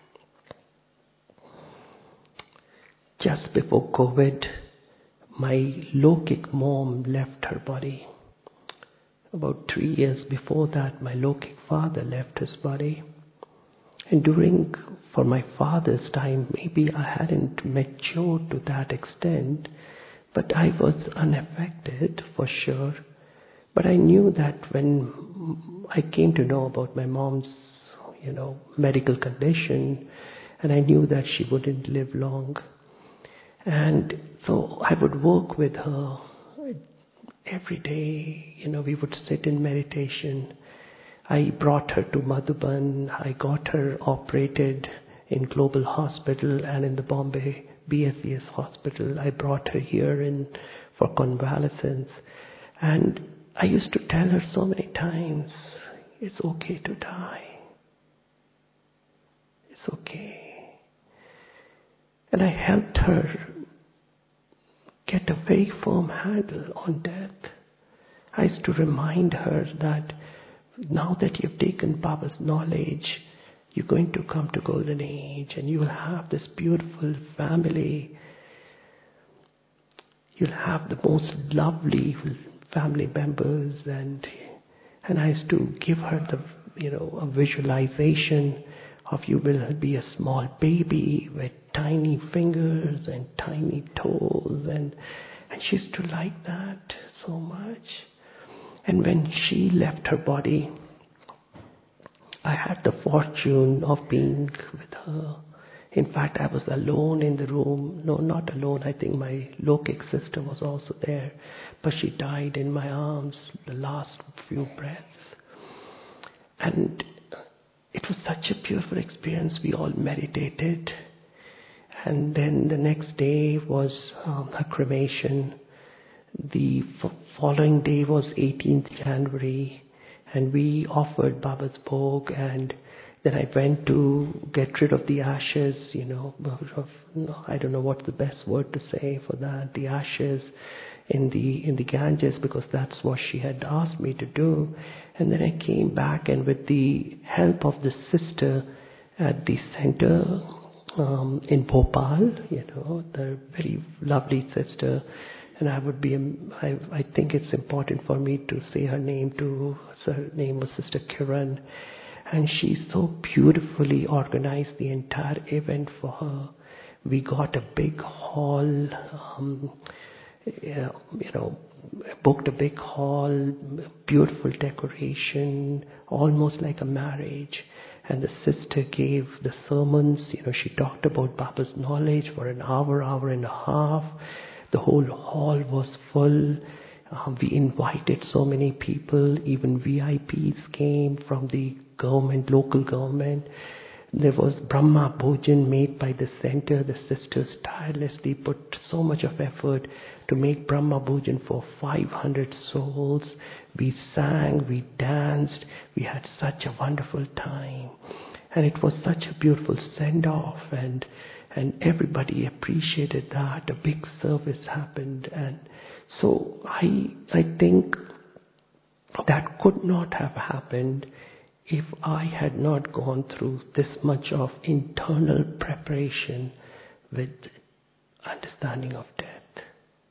Just before COVID, my Lokik mom left her body. About three years before that, my Lokik father left his body. And during, for my father's time, maybe I hadn't matured to that extent, but I was unaffected for sure. But I knew that when I came to know about my mom's, you know, medical condition, and I knew that she wouldn't live long. And so I would work with her every day. You know, we would sit in meditation. I brought her to Madhuban. I got her operated in Global Hospital and in the Bombay B S C S Hospital. I brought her here in for convalescence. And I used to tell her so many times, it's okay to die. It's okay. And I helped her get a very firm handle on death. I used to remind her that now that you've taken Baba's knowledge, you're going to come to Golden Age and you will have this beautiful family. You'll have the most lovely family members, and and I used to give her the, you know, a visualization of you will be a small baby with tiny fingers and tiny toes, and and she used to like that so much. And when she left her body, I had the fortune of being with her. In fact, I was alone in the room. No, not alone. I think my Lokik sister was also there. But she died in my arms, the last few breaths. And it was such a beautiful experience. We all meditated. And then the next day was um, her cremation. The f- following day was eighteenth January. And we offered Baba's Bhog, and then I went to get rid of the ashes, you know, of, I don't know what's the best word to say for that, the ashes in the in the Ganges, because that's what she had asked me to do. And then I came back, and with the help of the sister at the center um, in Bhopal, you know, the very lovely sister, and I would be, I, I think it's important for me to say her name too. Her name was Sister Kiran. And she so beautifully organized the entire event for her. We got a big hall, um, you know, booked a big hall, beautiful decoration, almost like a marriage. And the sister gave the sermons. You know, she talked about Baba's knowledge for an hour, hour and a half. The whole hall was full. Um, we invited so many people. Even V I Ps came from the government, local government. There was Brahma Bhojan made by the center. The sisters tirelessly put so much of effort to make Brahma Bhojan for five hundred souls. We sang, we danced, we had such a wonderful time. And it was such a beautiful send-off, and and everybody appreciated that. A big service happened, and so I I think that could not have happened if I had not gone through this much of internal preparation with understanding of death.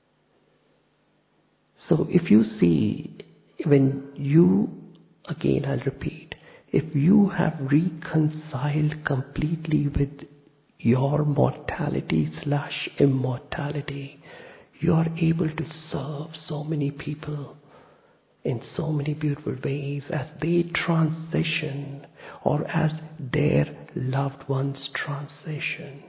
So if you see, when you, again I'll repeat, if you have reconciled completely with your mortality slash immortality, you are able to serve so many people in so many beautiful ways as they transition or as their loved ones transition.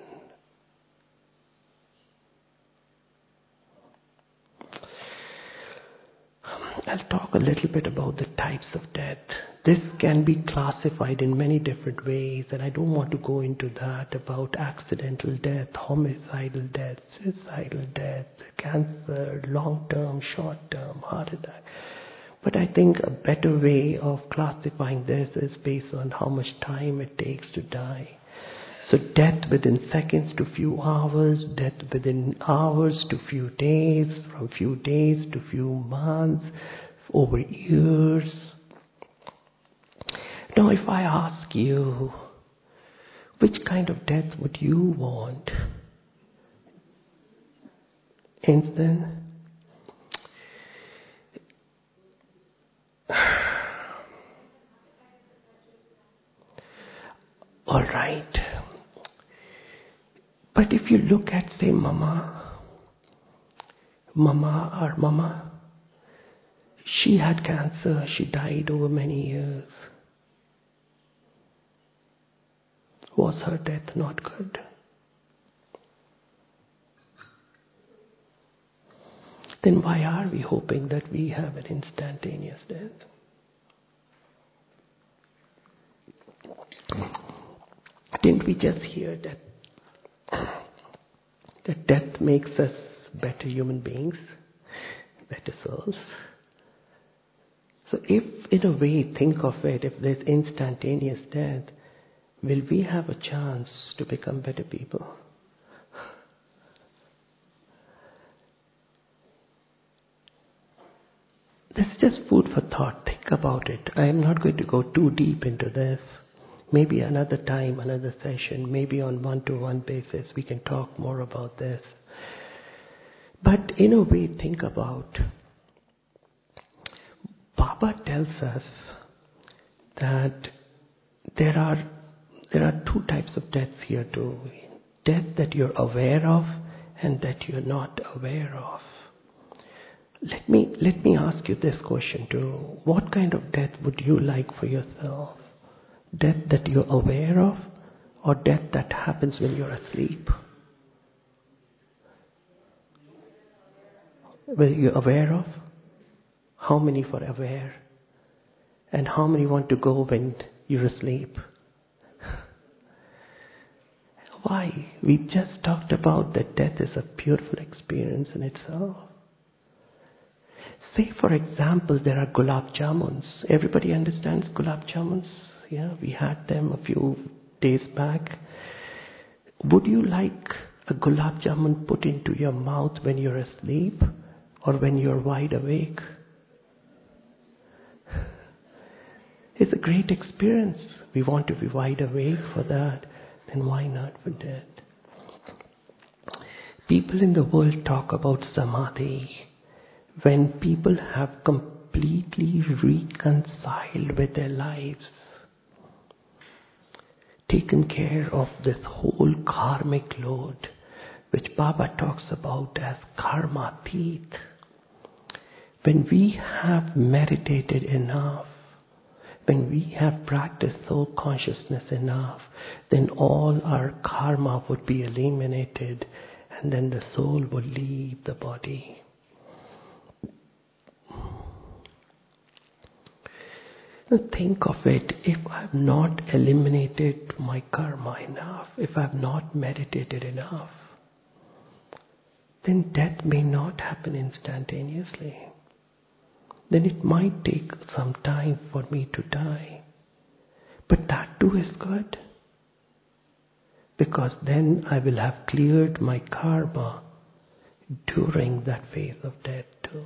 I'll talk a little bit about the types of death. This can be classified in many different ways, and I don't want to go into that about accidental death, homicidal death, suicidal death, cancer, long-term, short-term, heart attack. But I think a better way of classifying this is based on how much time it takes to die. So death within seconds to few hours, death within hours to few days, from few days to few months, over years. Now if I ask you, which kind of death would you want? Instant? All right. But if you look at, say, Mama, Mama or Mama, she had cancer, she died over many years. Was her death not good? Then why are we hoping that we have an instantaneous death? Didn't we just hear that that death makes us better human beings, better souls? So if, in a way, think of it, if there's instantaneous death, will we have a chance to become better people? This is just food for thought. Think about it. I am not going to go too deep into this. Maybe another time, another session, maybe on one-to-one basis, we can talk more about this. But in a way, think about, Baba tells us that there are there are two types of deaths here too. Death that you're aware of and that you're not aware of. Let me let me ask you this question too. What kind of death would you like for yourself? Death that you're aware of, or death that happens when you're asleep? Well, you're aware of? How many for aware? And how many want to go when you're asleep? Why? We just talked about that death is a beautiful experience in itself. Say, for example, there are gulab jamuns. Everybody understands gulab jamuns? Yeah, we had them a few days back. Would you like a gulab jamun put into your mouth when you're asleep or when you're wide awake? It's a great experience. We want to be wide awake for that. Then why not for death? People in the world talk about samadhi. When people have completely reconciled with their lives, taken care of this whole karmic load, which Baba talks about as karma-teeth. When we have meditated enough, when we have practiced soul consciousness enough, then all our karma would be eliminated, and then the soul would leave the body. Now think of it, if I have not eliminated my karma enough, if I have not meditated enough, then death may not happen instantaneously. Then it might take some time for me to die. But that too is good. Because then I will have cleared my karma during that phase of death too.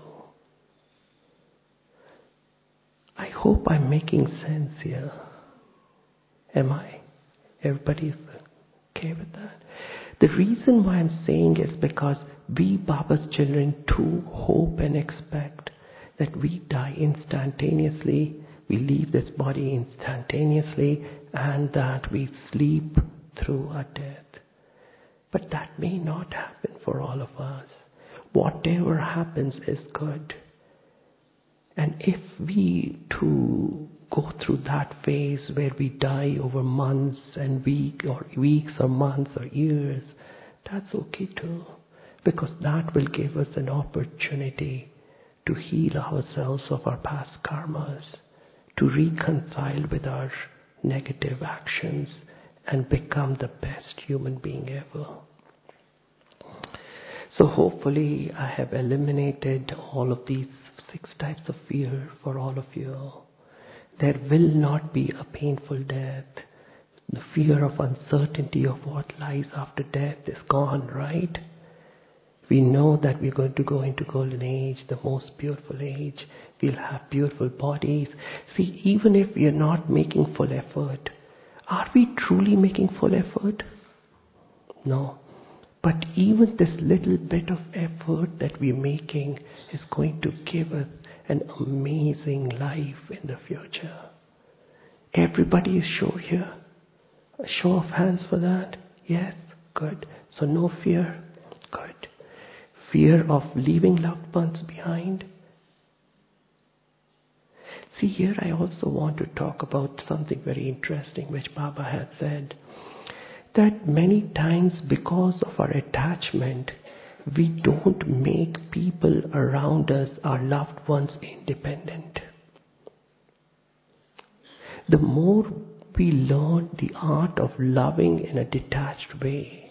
I hope I'm making sense here. Am I? Everybody's okay with that? The reason why I'm saying is because we Baba's children too hope and expect that we die instantaneously, we leave this body instantaneously, and that we sleep through our death. But that may not happen for all of us. Whatever happens is good. And if we too go through that phase where we die over months and week or weeks or months or years, that's okay too. Because that will give us an opportunity to heal ourselves of our past karmas, to reconcile with our negative actions and become the best human being ever. So hopefully I have eliminated all of these six types of fear for all of you. There will not be a painful death. The fear of uncertainty of what lies after death is gone, right? We know that we're going to go into golden age, the most beautiful age. We'll have beautiful bodies. See, even if we are not making full effort, are we truly making full effort? No. But even this little bit of effort that we're making is going to give us an amazing life in the future. Everybody is sure here? A show of hands for that? Yes? Good. So no fear? Good. Fear of leaving loved ones behind? See, here I also want to talk about something very interesting which Baba had said. That many times because of our attachment, we don't make people around us, our loved ones, independent. The more we learn the art of loving in a detached way,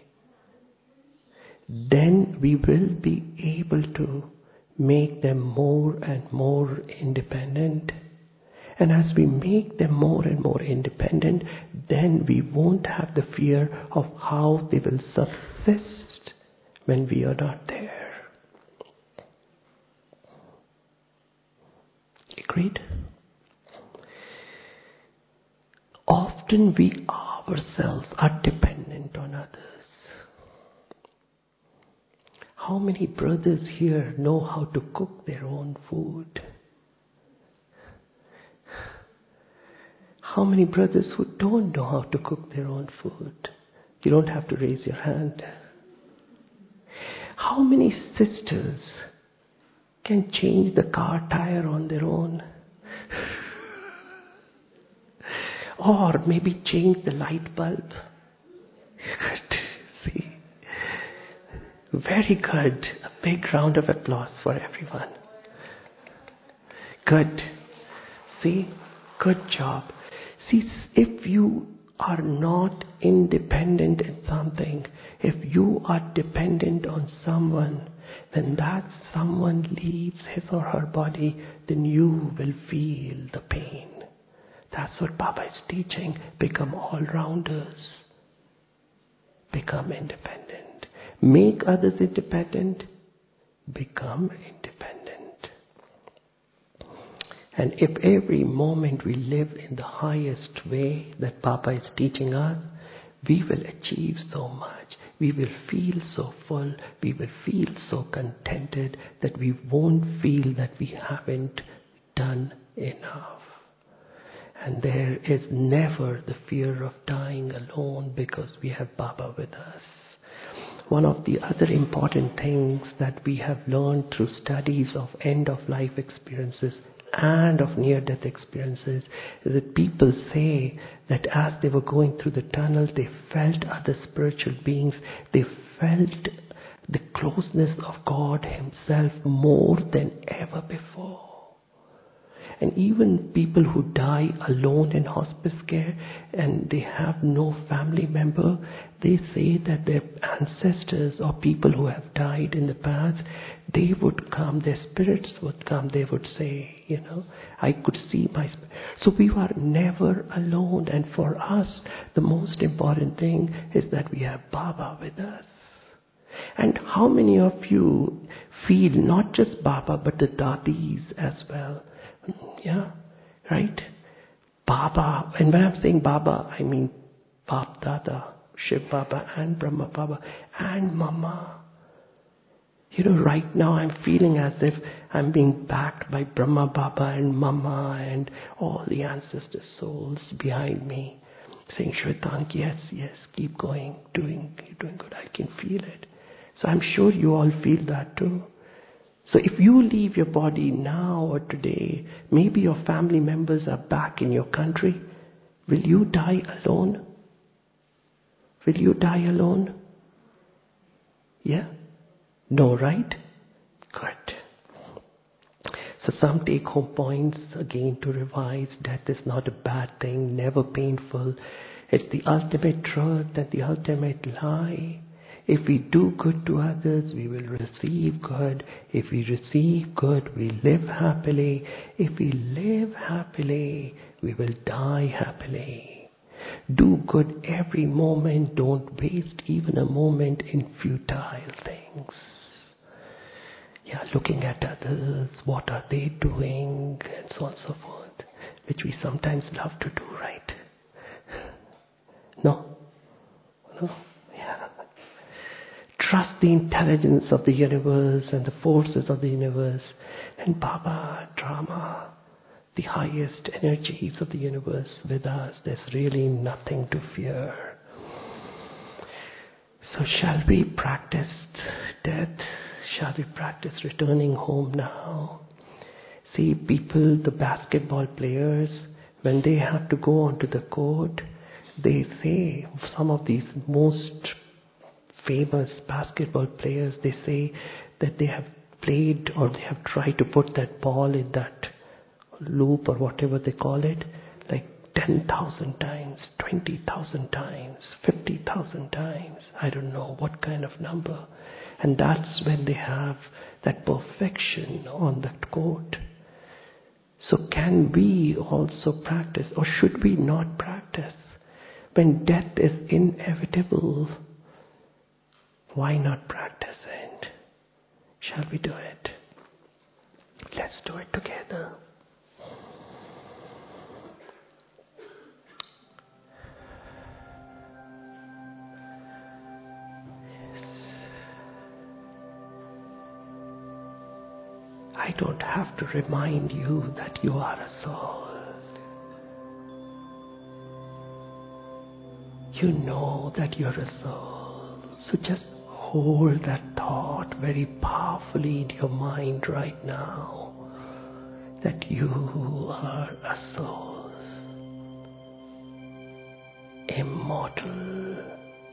then we will be able to make them more and more independent. And as we make them more and more independent, then we won't have the fear of how they will subsist when we are not there. Agreed? Often we ourselves are dependent on others. How many brothers here know how to cook their own food? How many brothers who don't know how to cook their own food? You don't have to raise your hand. How many sisters can change the car tire on their own? Or maybe change the light bulb? Good. See? Very good. A big round of applause for everyone. Good. See? Good job. See, if you are not independent in something, if you are dependent on someone, when that someone leaves his or her body, then you will feel the pain. That's what Baba is teaching. Become all-rounders. Become independent. Make others independent. Become independent. And if every moment we live in the highest way that Baba is teaching us, we will achieve so much. We will feel so full. We will feel so contented that we won't feel that we haven't done enough. And there is never the fear of dying alone because we have Baba with us. One of the other important things that we have learned through studies of end-of-life experiences and of near-death experiences is that people say that as they were going through the tunnel, they felt other spiritual beings. They felt the closeness of God Himself more than ever before. And even people who die alone in hospice care and they have no family member, they say that their ancestors or people who have died in the past, they would come, their spirits would come, they would say, you know, I could see my spirit. So we are never alone. And for us, the most important thing is that we have Baba with us. And how many of you feel not just Baba but the Dadis as well? Yeah, right? Baba, and when I'm saying Baba, I mean Bap Dada, Shiv Baba and Brahma Baba and Mama. You know, right now I'm feeling as if I'm being backed by Brahma Baba and Mama and all the ancestor souls behind me, saying, Shwetank, yes, yes, keep going, doing, you're doing good, I can feel it. So I'm sure you all feel that too. So if you leave your body now or today, maybe your family members are back in your country, will you die alone? Will you die alone? Yeah? No, right? Good. So some take home points again to revise. Death is not a bad thing, never painful. It's the ultimate truth and the ultimate lie. If we do good to others, we will receive good. If we receive good, we live happily. If we live happily, we will die happily. Do good every moment. Don't waste even a moment in futile things. looking at others, what are they doing, and so on and so forth, which we sometimes love to do, right? No? No? Yeah. Trust the intelligence of the universe and the forces of the universe, and Baba, Drama, the highest energies of the universe with us. There's really nothing to fear. So shall we practice death? Shall we practice returning home now? See, people, the basketball players, when they have to go onto the court, they say, some of these most famous basketball players, they say that they have played or they have tried to put that ball in that loop or whatever they call it, like ten thousand times, twenty thousand times, fifty thousand times. I don't know what kind of number. And that's when they have that perfection on that court. So can we also practice, or should we not practice? When death is inevitable, why not practice it? Shall we do it? Let's do it together. I don't have to remind you that you are a soul. You know that you're a soul. So just hold that thought very powerfully in your mind right now, that you are a soul, immortal,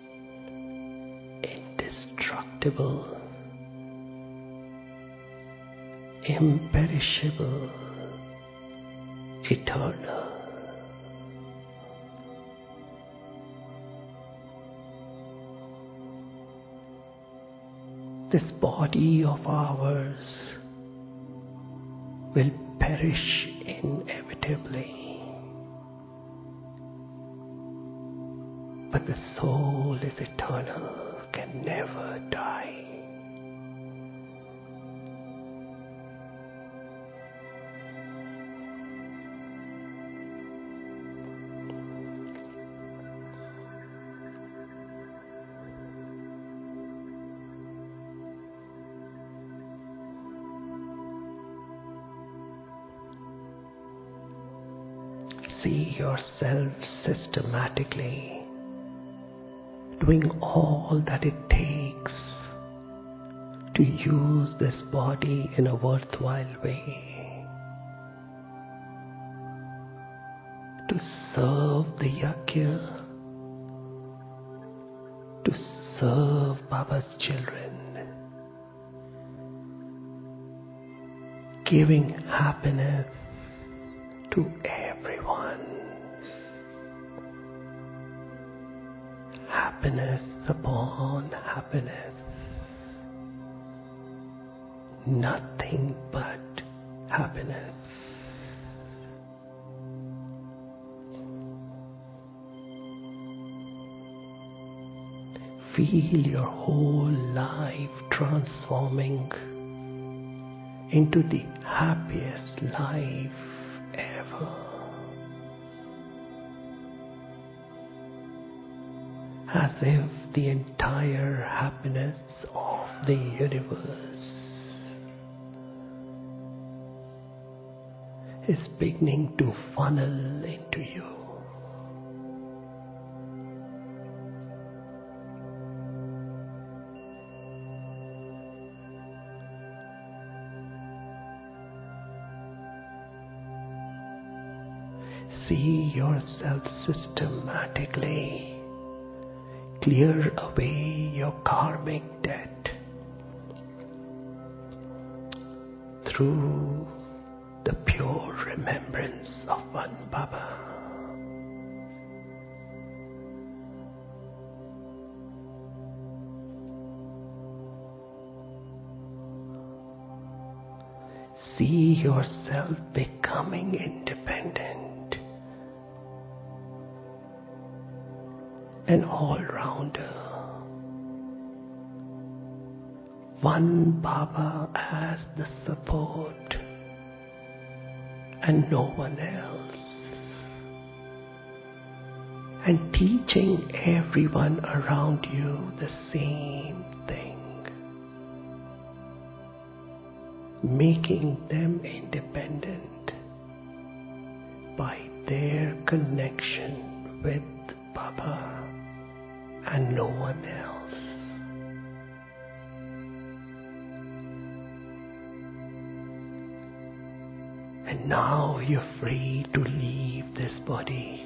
indestructible, imperishable, eternal. This body of ours will perish inevitably, but the soul is eternal, can never die. See yourself systematically doing all that it takes to use this body in a worthwhile way, to serve the yajna, to serve Baba's children, giving happiness to everyone. Happiness upon happiness. Nothing but happiness. Feel your whole life transforming into the happiest life ever. As if the entire happiness of the universe is beginning to funnel into you. See yourself systematically clear away your karmic debt through the pure remembrance of one Baba. See yourself becoming independent, an all-rounder, one Baba as the support and no one else, and teaching everyone around you the same thing, making them independent by their connection with Baba and no one else. And now you're free to leave this body.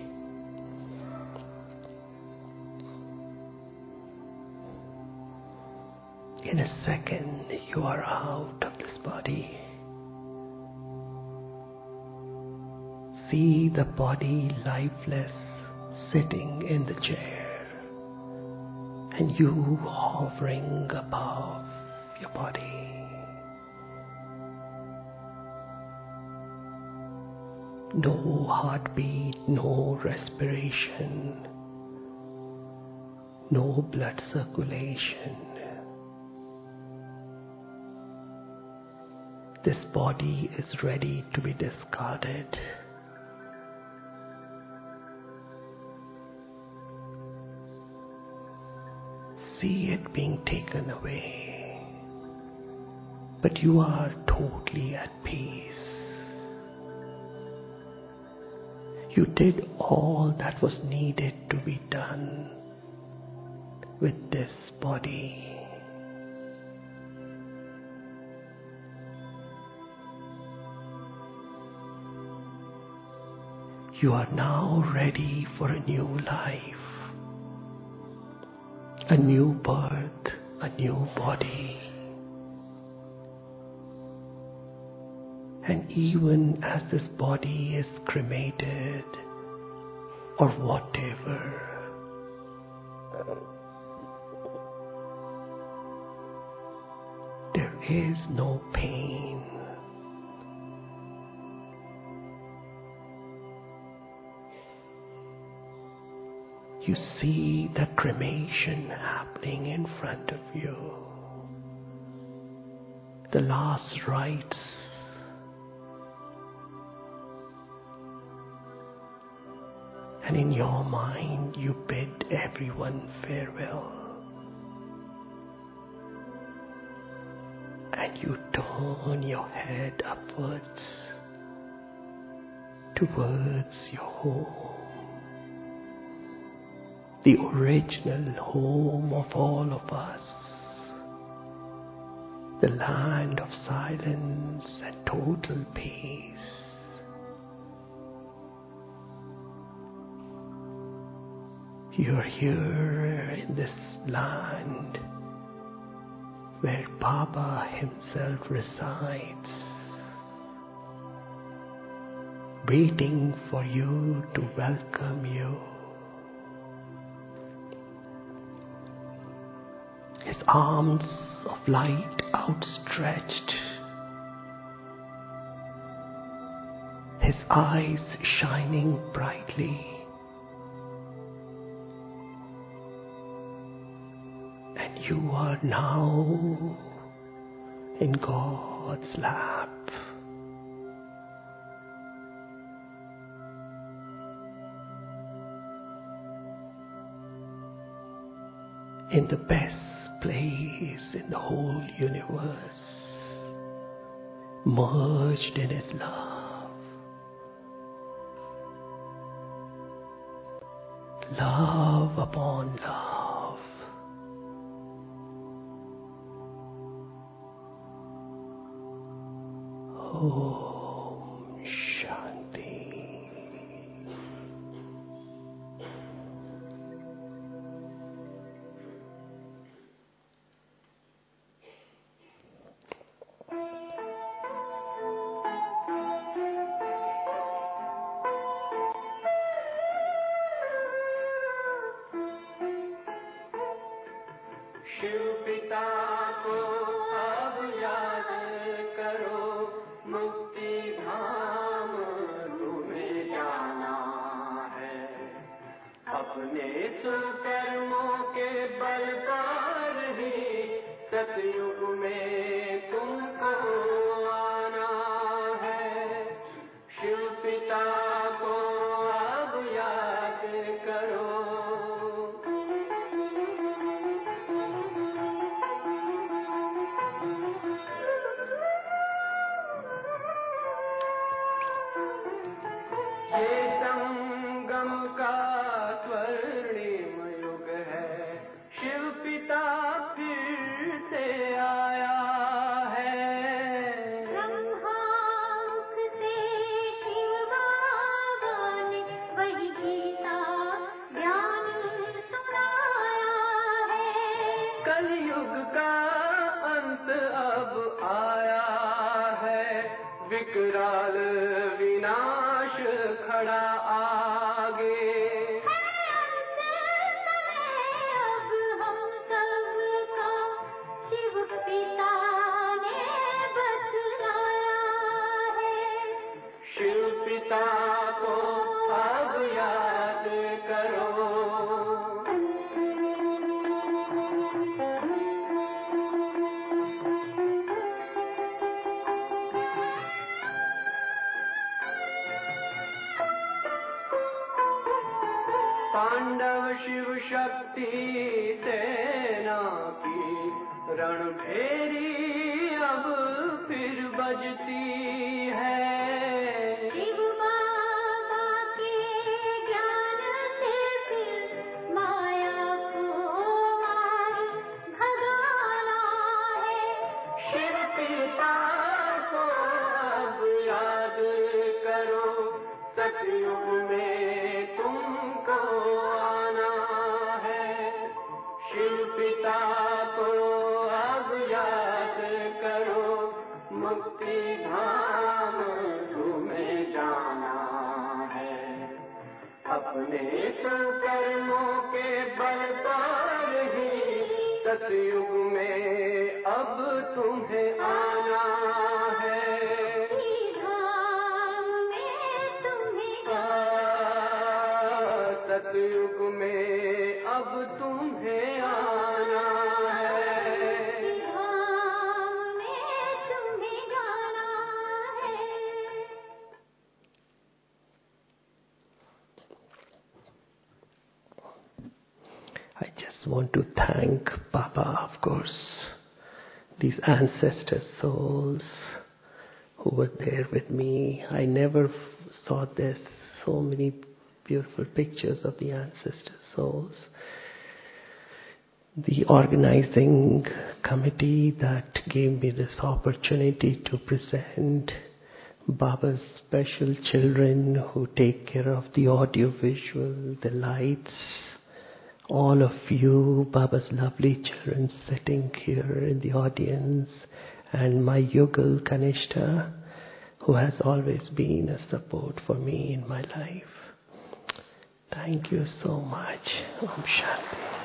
In a second, you are out of this body. See the body lifeless, sitting in the chair, and you hovering above your body. No heartbeat, no respiration, no blood circulation. This body is ready to be discarded. See it being taken away, but you are totally at peace. You did all that was needed to be done with this body. You are now ready for a new life, a new birth, a new body. And even as this body is cremated or whatever, there is no pain. You see the cremation happening in front of you, the last rites. And in your mind, you bid everyone farewell. And you turn your head upwards towards your home, the original home of all of us, the land of silence and total peace. You're here in this land where Baba himself resides, waiting for you to welcome you. His arms of light outstretched, his eyes shining brightly. And you are now in God's lap. In the best place in the whole universe, merged in His love. Love upon love. Om Shanti. Shiv पिता को अब याद करो, मुक्ति धाम तुम्हें जाना है। अपने सुकर्मों के बल पर ही सतयुग में विकराल विनाश खड़ा आगे। अब हम सबका शिव पिता ने बतलाया है। शिव पिता को अब याद करो। पांडव शिव शक्ति सेना की रणभेरी अब फिर बजती है। शिव बाबा के ज्ञान से फिर माया को मार भगाना है। शिव पिता को अब याद करो। सतयुग में तुमको आना है। शिव पिता को अब याद करो। मुक्ति धाम तुम्हें जाना है। अपने सुकर्मों के बल पर ही सतयुग में अब तुम्हें आना है। धाम में तुम्हें सतयुग में अब तुम्हें आना है। धाम में तुम्हें जाना है। I just want to thank Baba, of course, these ancestor souls who were there with me. I never f- saw this, so many beautiful pictures of the ancestor souls. The organizing committee that gave me this opportunity to present Baba's special children who take care of the audio visual, the lights, all of you, Baba's lovely children sitting here in the audience, and my Yugal Kanishta, who has always been a support for me in my life. Thank you so much. Om Shanti.